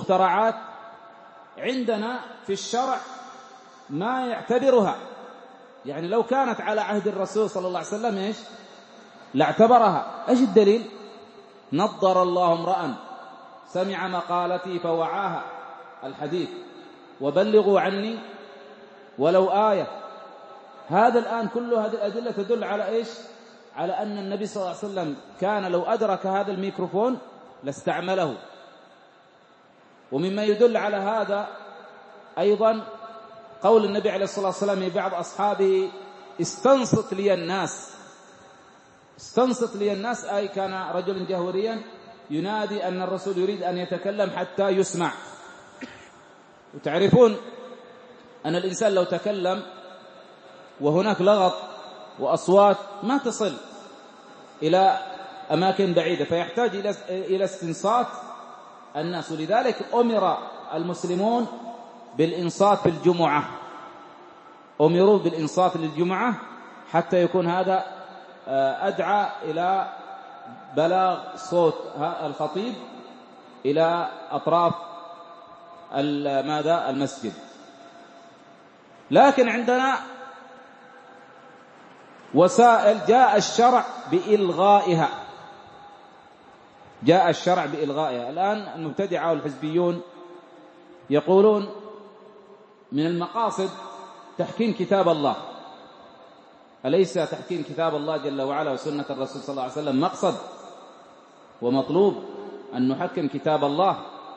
Speaker 2: والمخترعات عندنا في الشرع ما يعتبرها يعني لو كانت على عهد الرسول صلى الله عليه وسلم إيش لاعتبرها. إيش الدليل؟ نضر الله امرأ سمع مقالتي فوعاها، الحديث، وبلغوا عني ولو آية. هذا الآن كل هذه الأدلة تدل على إيش؟ على أن النبي صلى الله عليه وسلم كان لو أدرك هذا الميكروفون لاستعمله. ومما يدل على هذا أيضا قول النبي عليه الصلاة والسلام لبعض أصحابه: استنصت لي الناس. استنصت لي الناس أي كان رجل جهوريا ينادي أن الرسول يريد أن يتكلم حتى يسمع. وتعرفون أن الإنسان لو تكلم وهناك لغط وأصوات ما تصل إلى أماكن بعيدة، فيحتاج إلى استنصات الناس. ولذلك أمر المسلمون بالإنصات في الجمعة، أمروا بالإنصات للجمعة حتى يكون هذا أدعى إلى بلاغ صوت الخطيب إلى أطراف ماذا المسجد. لكن عندنا وسائل جاء الشرع بإلغائها، جاء الشرع بإلغائها. الآن المبتدعة والحزبيون يقولون من المقاصد تحكيم كتاب الله. أليس تحكيم كتاب الله جل وعلا وسنة الرسول صلى الله عليه وسلم مقصد ومطلوب أن نحكم كتاب الله؟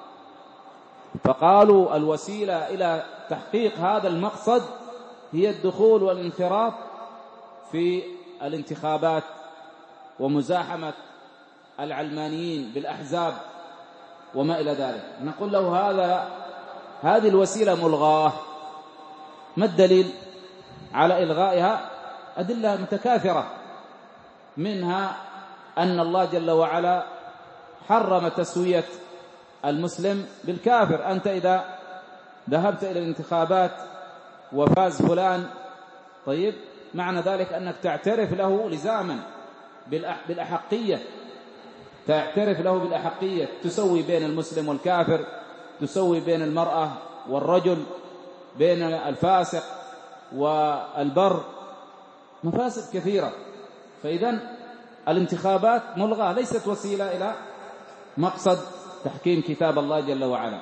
Speaker 2: فقالوا الوسيلة إلى تحقيق هذا المقصد هي الدخول والانخراط في الانتخابات ومزاحمة العلمانيين بالأحزاب وما إلى ذلك. نقول له هذا هذه الوسيلة ملغاة. ما الدليل على إلغائها؟ أدلة متكاثرة، منها أن الله جل وعلا حرم تسوية المسلم بالكافر. أنت إذا ذهبت إلى الانتخابات وفاز فلان، طيب معنى ذلك أنك تعترف له لزاما بالأحقية، تعترف له بالأحقية، تسوي بين المسلم والكافر، تسوي بين المرأة والرجل، بين الفاسق والبر، مفاسد كثيرة. فإذن الانتخابات ملغاة، ليست وسيلة إلى مقصد تحكيم كتاب الله جل وعلا.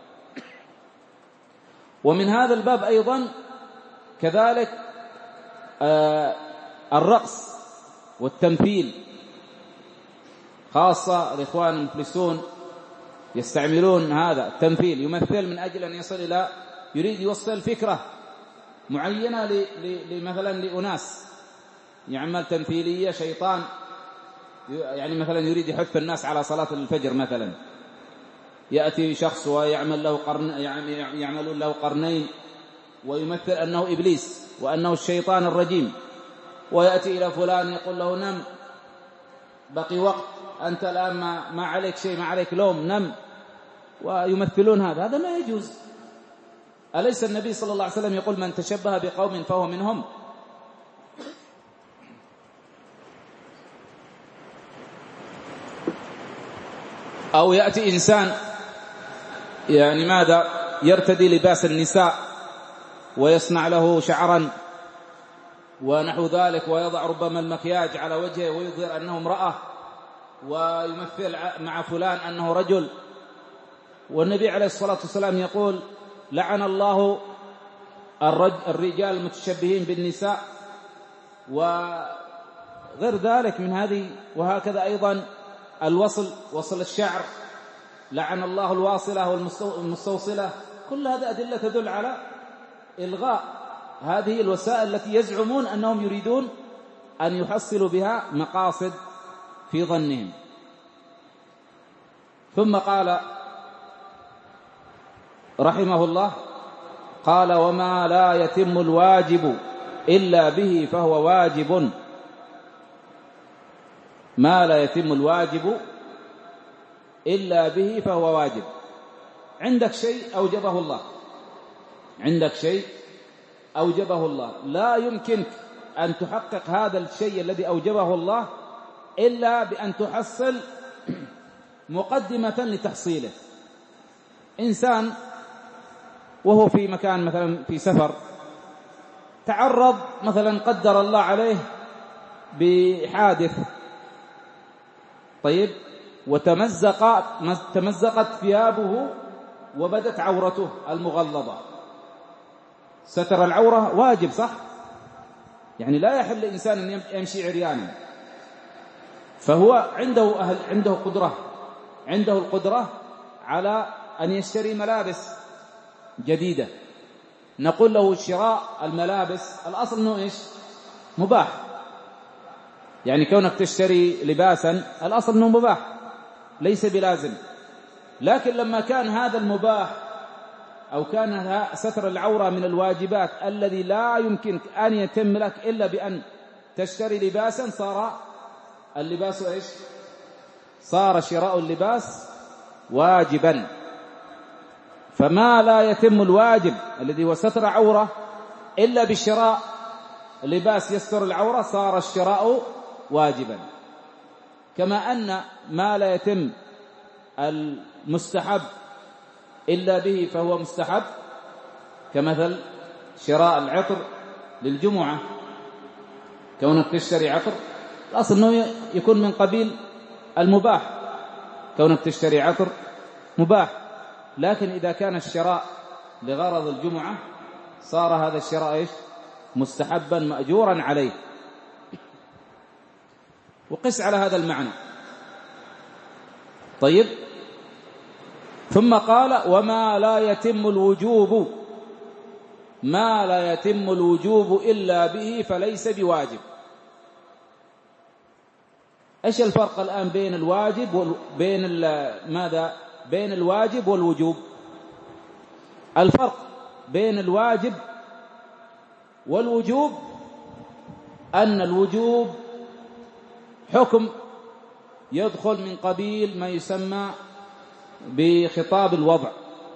Speaker 2: ومن هذا الباب أيضا كذلك آه الرقص والتمثيل، خاصة الإخوان المفلسون يستعملون هذا التمثيل، يمثل من أجل أن يصل إلى يريد يوصل فكرة معينة مثلا لأناس، يعمل تمثيلية شيطان، يعني مثلا يريد يحث الناس على صلاة الفجر مثلا، يأتي شخص ويعمل له قرن يعملون له قرنين ويمثل أنه إبليس وأنه الشيطان الرجيم، ويأتي إلى فلان يقول له نم، بقي وقت، أنت الآن ما, ما عليك شيء، ما عليك لوم، نم، ويمثلون هذا. هذا ما يجوز. أليس النبي صلى الله عليه وسلم يقول من تشبه بقوم فهو منهم؟ أو يأتي إنسان يعني ماذا يرتدي لباس النساء ويصنع له شعرا ونحو ذلك، ويضع ربما المكياج على وجهه ويظهر أنه امرأة، ويمثل مع فلان أنه رجل. والنبي عليه الصلاة والسلام يقول لعن الله الرجال المتشبهين بالنساء وغير ذلك من هذه. وهكذا أيضا الوصل، وصل الشعر، لعن الله الواصلة والمستوصلة. كل هذا أدلة تدل على إلغاء هذه الوسائل التي يزعمون أنهم يريدون أن يحصلوا بها مقاصد في ظنهم. ثم قال رحمه الله، قال وما لا يتم الواجب إلا به فهو واجب. ما لا يتم الواجب إلا به فهو واجب. عندك شيء أوجبه الله، عندك شيء أوجبه الله، لا يمكنك أن تحقق هذا الشيء الذي أوجبه الله إلا بأن تحصل مقدمة لتحصيله. إنسان وهو في مكان مثلا في سفر تعرض مثلا قدر الله عليه بحادث، طيب، وتمزق تمزقت ثيابه وبدت عورته المغلظة، ستر العورة واجب صح؟ يعني لا يحل الإنسان أن يمشي عريانا، فهو عنده أهل عنده قدرة عنده القدرة على أن يشتري ملابس جديدة، نقول له شراء الملابس الأصل أنه إيش؟ مباح. يعني كونك تشتري لباسا الأصل أنه مباح ليس بلازم، لكن لما كان هذا المباح أو كان ستر العورة من الواجبات الذي لا يمكن أن يتم لك إلا بأن تشتري لباسا، صار اللباس إيش؟ صار شراء اللباس واجبا. فما لا يتم الواجب الذي هو ستر عورة إلا بشراء لباس يستر العورة صار الشراء واجبا. كما أن ما لا يتم المستحب إلا به فهو مستحب، كمثل شراء العطر للجمعة، كونك تشتري عطر الأصل أنه يكون من قبيل المباح، كونك تشتري عطر مباح، لكن إذا كان الشراء لغرض الجمعة صار هذا الشراء إيش؟ مستحبا مأجورا عليه. وقس على هذا المعنى. طيب، ثم قال وما لا يتم الوجوب، ما لا يتم الوجوب إلا به فليس بواجب. إيش الفرق الآن بين الواجب وبين ماذا؟ بين الواجب والوجوب. الفرق بين الواجب والوجوب أن الوجوب حكم يدخل من قبيل ما يسمى بخطاب الوضع،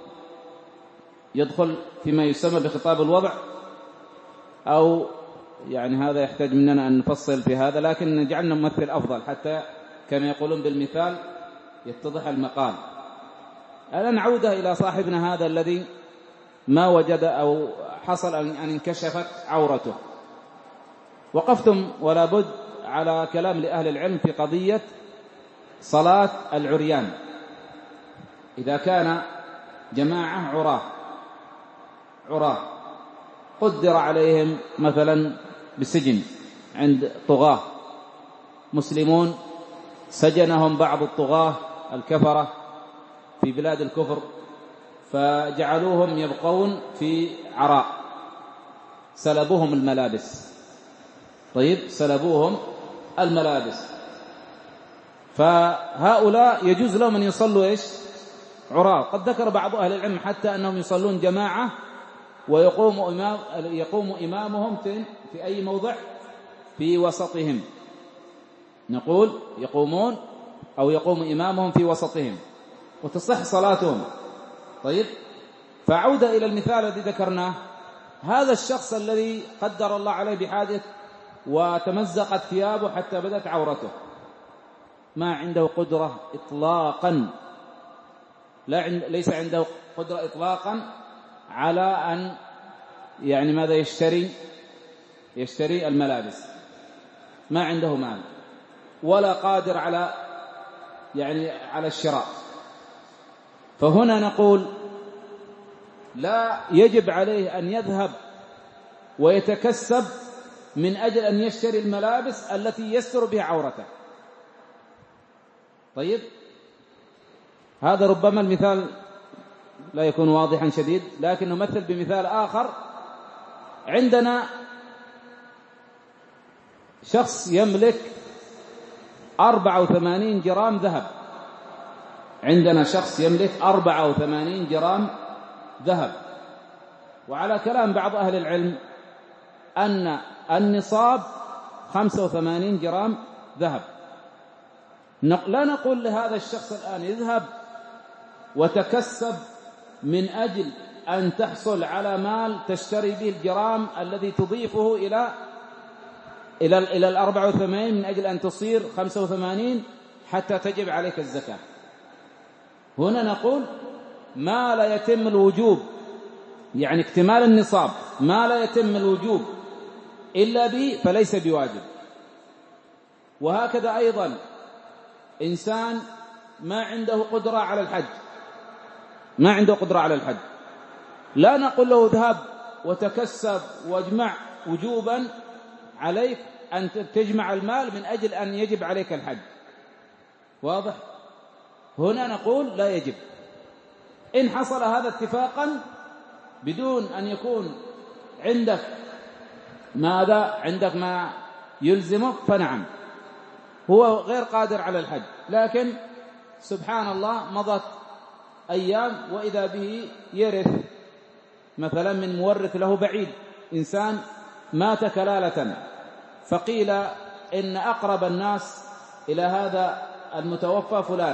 Speaker 2: يدخل فيما يسمى بخطاب الوضع، أو يعني هذا يحتاج مننا أن نفصل في هذا، لكن نجعلنا ممثل أفضل حتى كما يقولون بالمثال يتضح المقال. الآن عودة إلى صاحبنا هذا الذي ما وجد أو حصل أن انكشفت عورته. وقفتم ولا بد على كلام لأهل العلم في قضية صلاة العريان. إذا كان جماعة عراه عراه قدر عليهم مثلا بسجن عند طغاة مسلمون، سجنهم بعض الطغاة الكفرة في بلاد الكفر، فجعلوهم يبقون في عراء، سلبوهم الملابس. طيب، سلبوهم الملابس، فهؤلاء يجوز لهم أن يصلوا إيش؟ عراة. قد ذكر بعض أهل العلم حتى أنهم يصلون جماعة ويقوم إمام يقوم إمامهم في أي موضع؟ في وسطهم. نقول يقومون أو يقوم إمامهم في وسطهم وتصح صلاتهم. طيب، فعود إلى المثال الذي ذكرناه، هذا الشخص الذي قدر الله عليه بحادث وتمزقت ثيابه حتى بدت عورته، ما عنده قدرة إطلاقا، لا عند ليس عنده قدرة إطلاقا على أن يعني ماذا يشتري يشتري الملابس، ما عنده مال ولا قادر على يعني على الشراء. فهنا نقول لا يجب عليه أن يذهب ويتكسب من أجل أن يشتري الملابس التي يستر بها عورته. طيب، هذا ربما المثال لا يكون واضحا شديد، لكن نمثل بمثال آخر. عندنا شخص يملك أربعة وثمانين جرام ذهب، عندنا شخص يملك أربعة وثمانين جرام ذهب، وعلى كلام بعض أهل العلم أن النصاب خمسة وثمانين جرام ذهب. لا نقول لهذا الشخص الآن يذهب وتكسب من أجل أن تحصل على مال تشتري به الجرام الذي تضيفه إلى إلى إلى الأربعة وثمانين من أجل أن تصير خمسة وثمانين حتى تجب عليك الزكاة. هنا نقول ما لا يتم الوجوب، يعني اكتمال النصاب، ما لا يتم الوجوب إلا به فليس بواجب. وهكذا أيضا إنسان ما عنده قدرة على الحج، ما عنده قدرة على الحج، لا نقول له اذهب وتكسب واجمع وجوبا عليك أن تجمع المال من أجل أن يجب عليك الحج. واضح؟ هنا نقول لا يجب. إن حصل هذا اتفاقا بدون أن يكون عندك ماذا عندك ما يلزمك فنعم، هو غير قادر على الحج، لكن سبحان الله مضت أيام وإذا به يرث مثلا من مورث له بعيد، إنسان مات كلالة، فقيل إن أقرب الناس إلى هذا المتوفى فلان،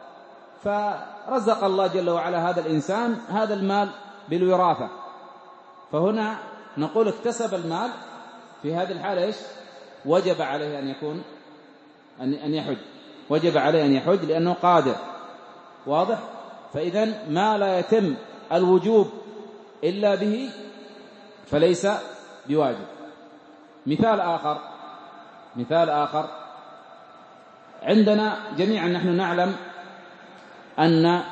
Speaker 2: فرزق الله جل وعلا هذا الإنسان هذا المال بالوراثة، فهنا نقول اكتسب المال، في هذه الحالة إيش؟ وجب عليه أن يكون أن يحج، وجب عليه أن يحج لأنه قادر. واضح؟ فإذن ما لا يتم الوجوب إلا به فليس بواجب. مثال آخر مثال آخر عندنا جميعا نحن نعلم أن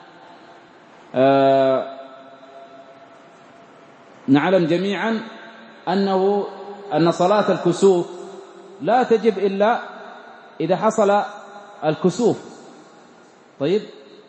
Speaker 2: آه نعلم جميعا أنه أن صلاة الكسوف لا تجب إلا إذا حصل الكسوف. طيب،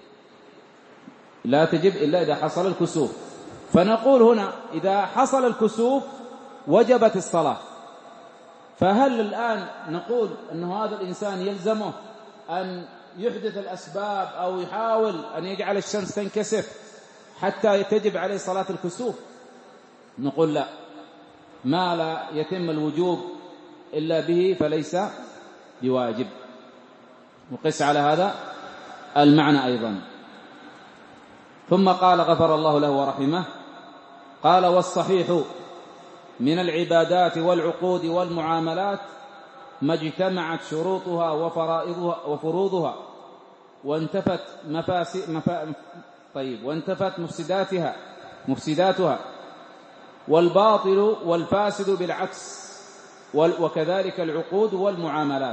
Speaker 2: لا تجب إلا إذا حصل الكسوف، فنقول هنا إذا حصل الكسوف وجبت الصلاة. فهل الآن نقول أن هذا الإنسان يلزمه أن يحدث الأسباب أو يحاول أن يجعل الشمس تنكسف حتى تجب عليه صلاة الكسوف؟ نقول لا، ما لا يتم الوجوب إلا به فليس بواجب. وقس على هذا المعنى أيضا. ثم قال غفر الله له ورحمه، قال والصحيح من العبادات والعقود والمعاملات ما اجتمعت شروطها وفرائضها وفروضها وانتفت مفاسد مفا... طيب وانتفت مفسداتها مفسداتها والباطل والفاسد بالعكس، وكذلك العقود والمعاملات.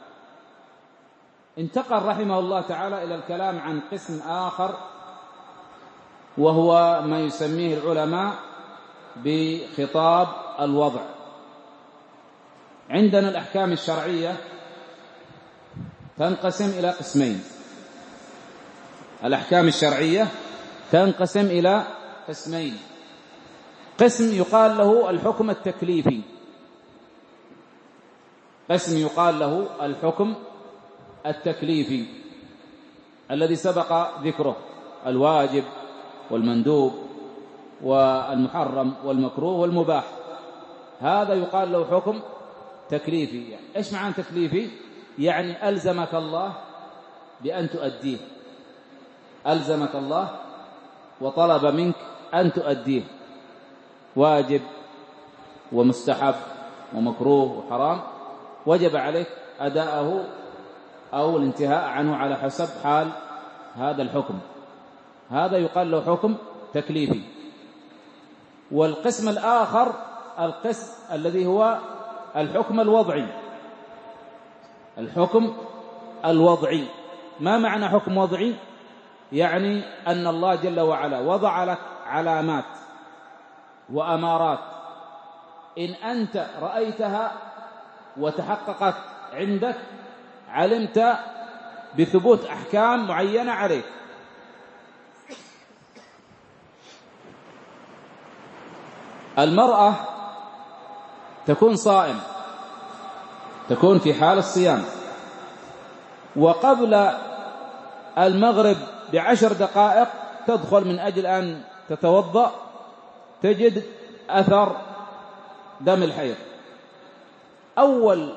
Speaker 2: انتقل رحمه الله تعالى إلى الكلام عن قسم آخر، وهو ما يسميه العلماء بخطاب الوضع. عندنا الأحكام الشرعية تنقسم إلى قسمين. الأحكام الشرعية تنقسم إلى قسمين. قسم يقال له الحكم التكليفي، قسم يقال له الحكم التكليفي الذي سبق ذكره، الواجب والمندوب والمحرم والمكروه والمباح، هذا يقال له حكم تكليفي. يعني إيش معنى تكليفي؟ يعني ألزمك الله بأن تؤديه، ألزمك الله وطلب منك أن تؤديه، واجب ومستحب ومكروه وحرام، وجب عليك أداءه أو الانتهاء عنه على حسب حال هذا الحكم، هذا يقال له حكم تكليفي. والقسم الآخر القسم الذي هو الحكم الوضعي. الحكم الوضعي، ما معنى حكم وضعي؟ يعني أن الله جل وعلا وضع لك علامات وأمارات إن أنت رأيتها وتحققت عندك علمت بثبوت أحكام معينة عليك. المرأة تكون صائم، تكون في حال الصيام، وقبل المغرب بعشر دقائق تدخل من أجل أن تتوضأ، تجد أثر دم الحيض. أول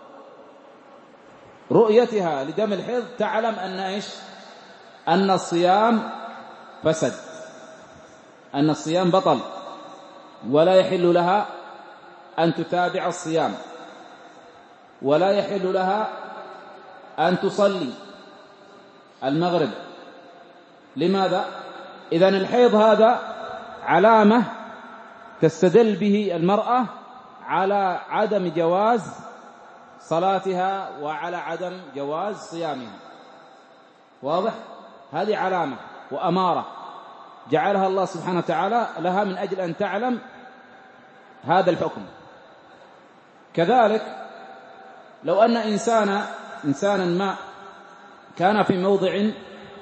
Speaker 2: رؤيتها لدم الحيض تعلم أن إيش؟ أن الصيام فسد، أن الصيام بطل، ولا يحل لها أن تتابع الصيام، ولا يحل لها أن تصلي المغرب. لماذا؟ إذن الحيض هذا علامة تستدل به المرأة على عدم جواز صلاتها وعلى عدم جواز صيامها. واضح؟ هذه علامة وأمارة جعلها الله سبحانه وتعالى لها من أجل أن تعلم هذا الحكم. كذلك لو أن إنسان إنسانا ما كان في موضع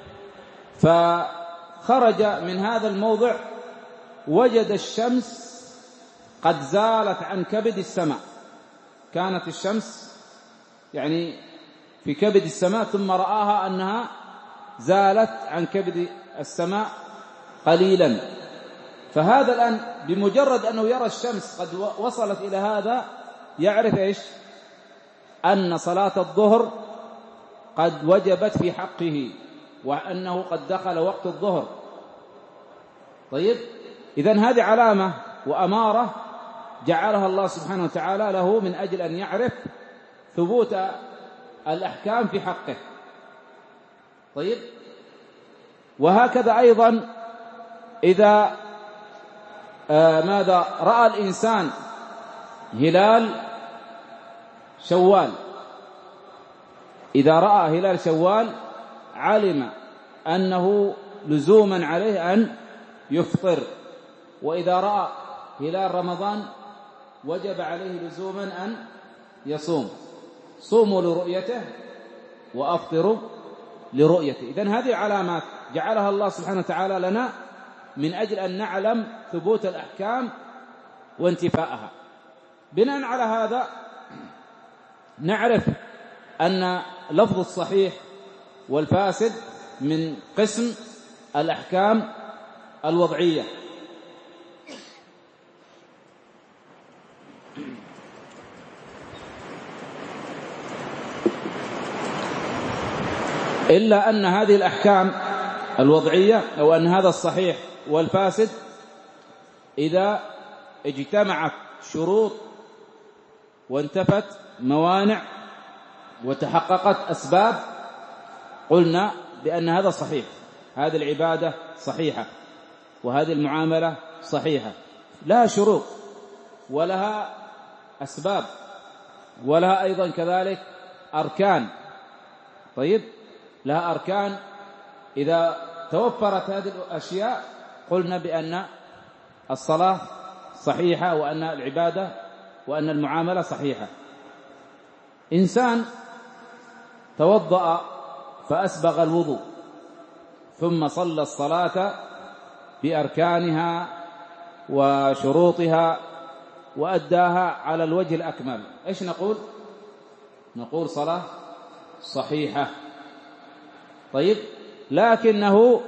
Speaker 2: فخرج من هذا الموضع وجد الشمس قد زالت عن كبد السماء، كانت الشمس يعني في كبد السماء ثم رآها أنها زالت عن كبد السماء قليلا، فهذا الآن بمجرد أنه يرى الشمس قد وصلت إلى هذا يعرف إيش؟ أن صلاة الظهر قد وجبت في حقه وأنه قد دخل وقت الظهر. طيب، إذن هذه علامة وأمارة جعلها الله سبحانه وتعالى له من أجل أن يعرف ثبوت الأحكام في حقه. طيب، وهكذا أيضا إذا آه ماذا رأى الإنسان هلال شوال، إذا رأى هلال شوال علم أنه لزوما عليه أن يفطر، وإذا رأى هلال رمضان وجب عليه لزوما أن يصوم. صوموا لرؤيته وأفطروا لرؤيته. إذن هذه علامات جعلها الله سبحانه وتعالى لنا من أجل أن نعلم ثبوت الأحكام وانتفاءها. بناء على هذا نعرف أن لفظ الصحيح والفاسد من قسم الأحكام الوضعية. إلا أن هذه الأحكام الوضعية أو أن هذا الصحيح والفاسد إذا اجتمعت شروط وانتفت موانع وتحققت أسباب قلنا بأن هذا صحيح، هذه العبادة صحيحة وهذه المعاملة صحيحة، لها شروط ولها أسباب ولها أيضا كذلك أركان. طيب، لها أركان، إذا توفرت هذه الأشياء قلنا بأن الصلاة صحيحة وأن العبادة وأن المعاملة صحيحة. إنسان توضأ فأسبغ الوضوء ثم صلى الصلاة بأركانها وشروطها وأداها على الوجه الأكمل، إيش نقول؟ نقول صلاة صحيحة. طيب، لكنه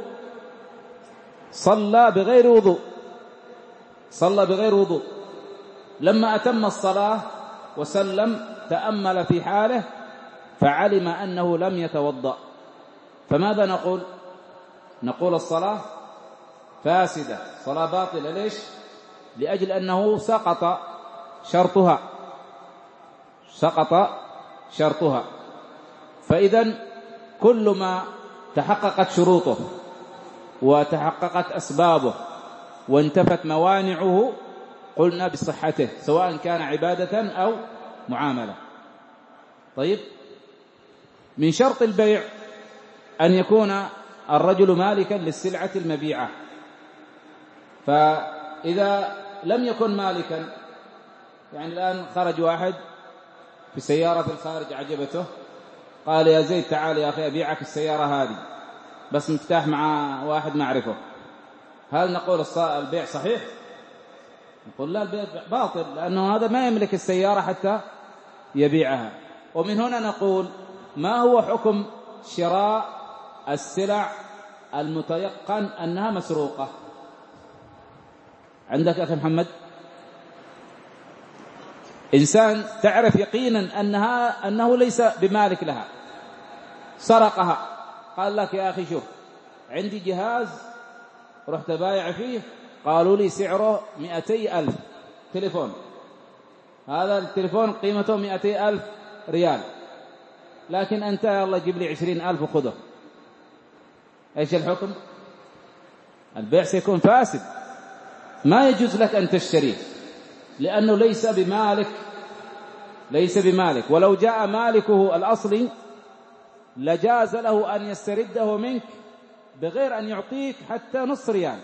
Speaker 2: صلى بغير وضوء، صلى بغير وضوء، لما أتم الصلاة وسلم تأمل في حاله فعلم أنه لم يتوضأ، فماذا نقول؟ نقول الصلاة فاسدة، صلاة باطلة. ليش؟ لأجل أنه سقط شرطها، سقط شرطها. فإذن كل ما تحققت شروطه وتحققت أسبابه وانتفت موانعه قلنا بصحته، سواء كان عبادة أو معاملة. طيب، من شرط البيع أن يكون الرجل مالكا للسلعة المبيعة، فإذا لم يكن مالكا، يعني الآن خرج واحد في سيارة في الخارج عجبته، قال يا زيد تعال يا أخي أبيعك السيارة هذه بس مفتاح مع واحد معرفه، هل نقول البيع صحيح؟ نقول لا، البيع باطل، لأنه هذا ما يملك السيارة حتى يبيعها. ومن هنا نقول ما هو حكم شراء السلع المتيقن أنها مسروقة؟ عندك أخي محمد إنسان تعرف يقينا أنها أنه ليس بمالك لها، سرقها، قال لك يا أخي شوف عندي جهاز رحت بايع فيه، قالوا لي سعره مئتي ألف تليفون، هذا التليفون قيمته مئتي ألف ريال، لكن أنت يلا جيب لي عشرين ألف وخذه. إيش الحكم؟ البيع سيكون فاسد، ما يجوز لك أن تشتريه، لأنه ليس بمالك، ليس بمالك، ولو جاء مالكه الأصلي لجاز له أن يسترده منك بغير أن يعطيك حتى نصف ريال.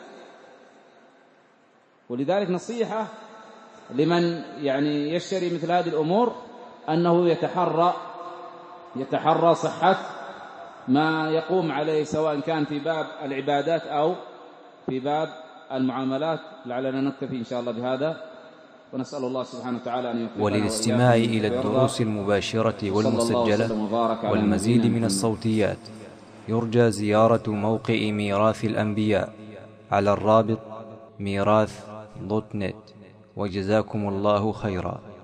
Speaker 2: ولذلك نصيحة لمن يعني يشتري مثل هذه الأمور أنه يتحرى يتحرى صحة ما يقوم عليه، سواء كان في باب العبادات أو في باب المعاملات. لعلنا نكتفي إن شاء الله بهذا، ونسأل الله سبحانه وتعالى أن يوفقنا.
Speaker 3: وللاستماع إلى الدروس المباشرة والمسجلة والمزيد من الصوتيات يرجى زيارة موقع ميراث الأنبياء على الرابط ميراث دوت نت. وجزاكم الله خيرا.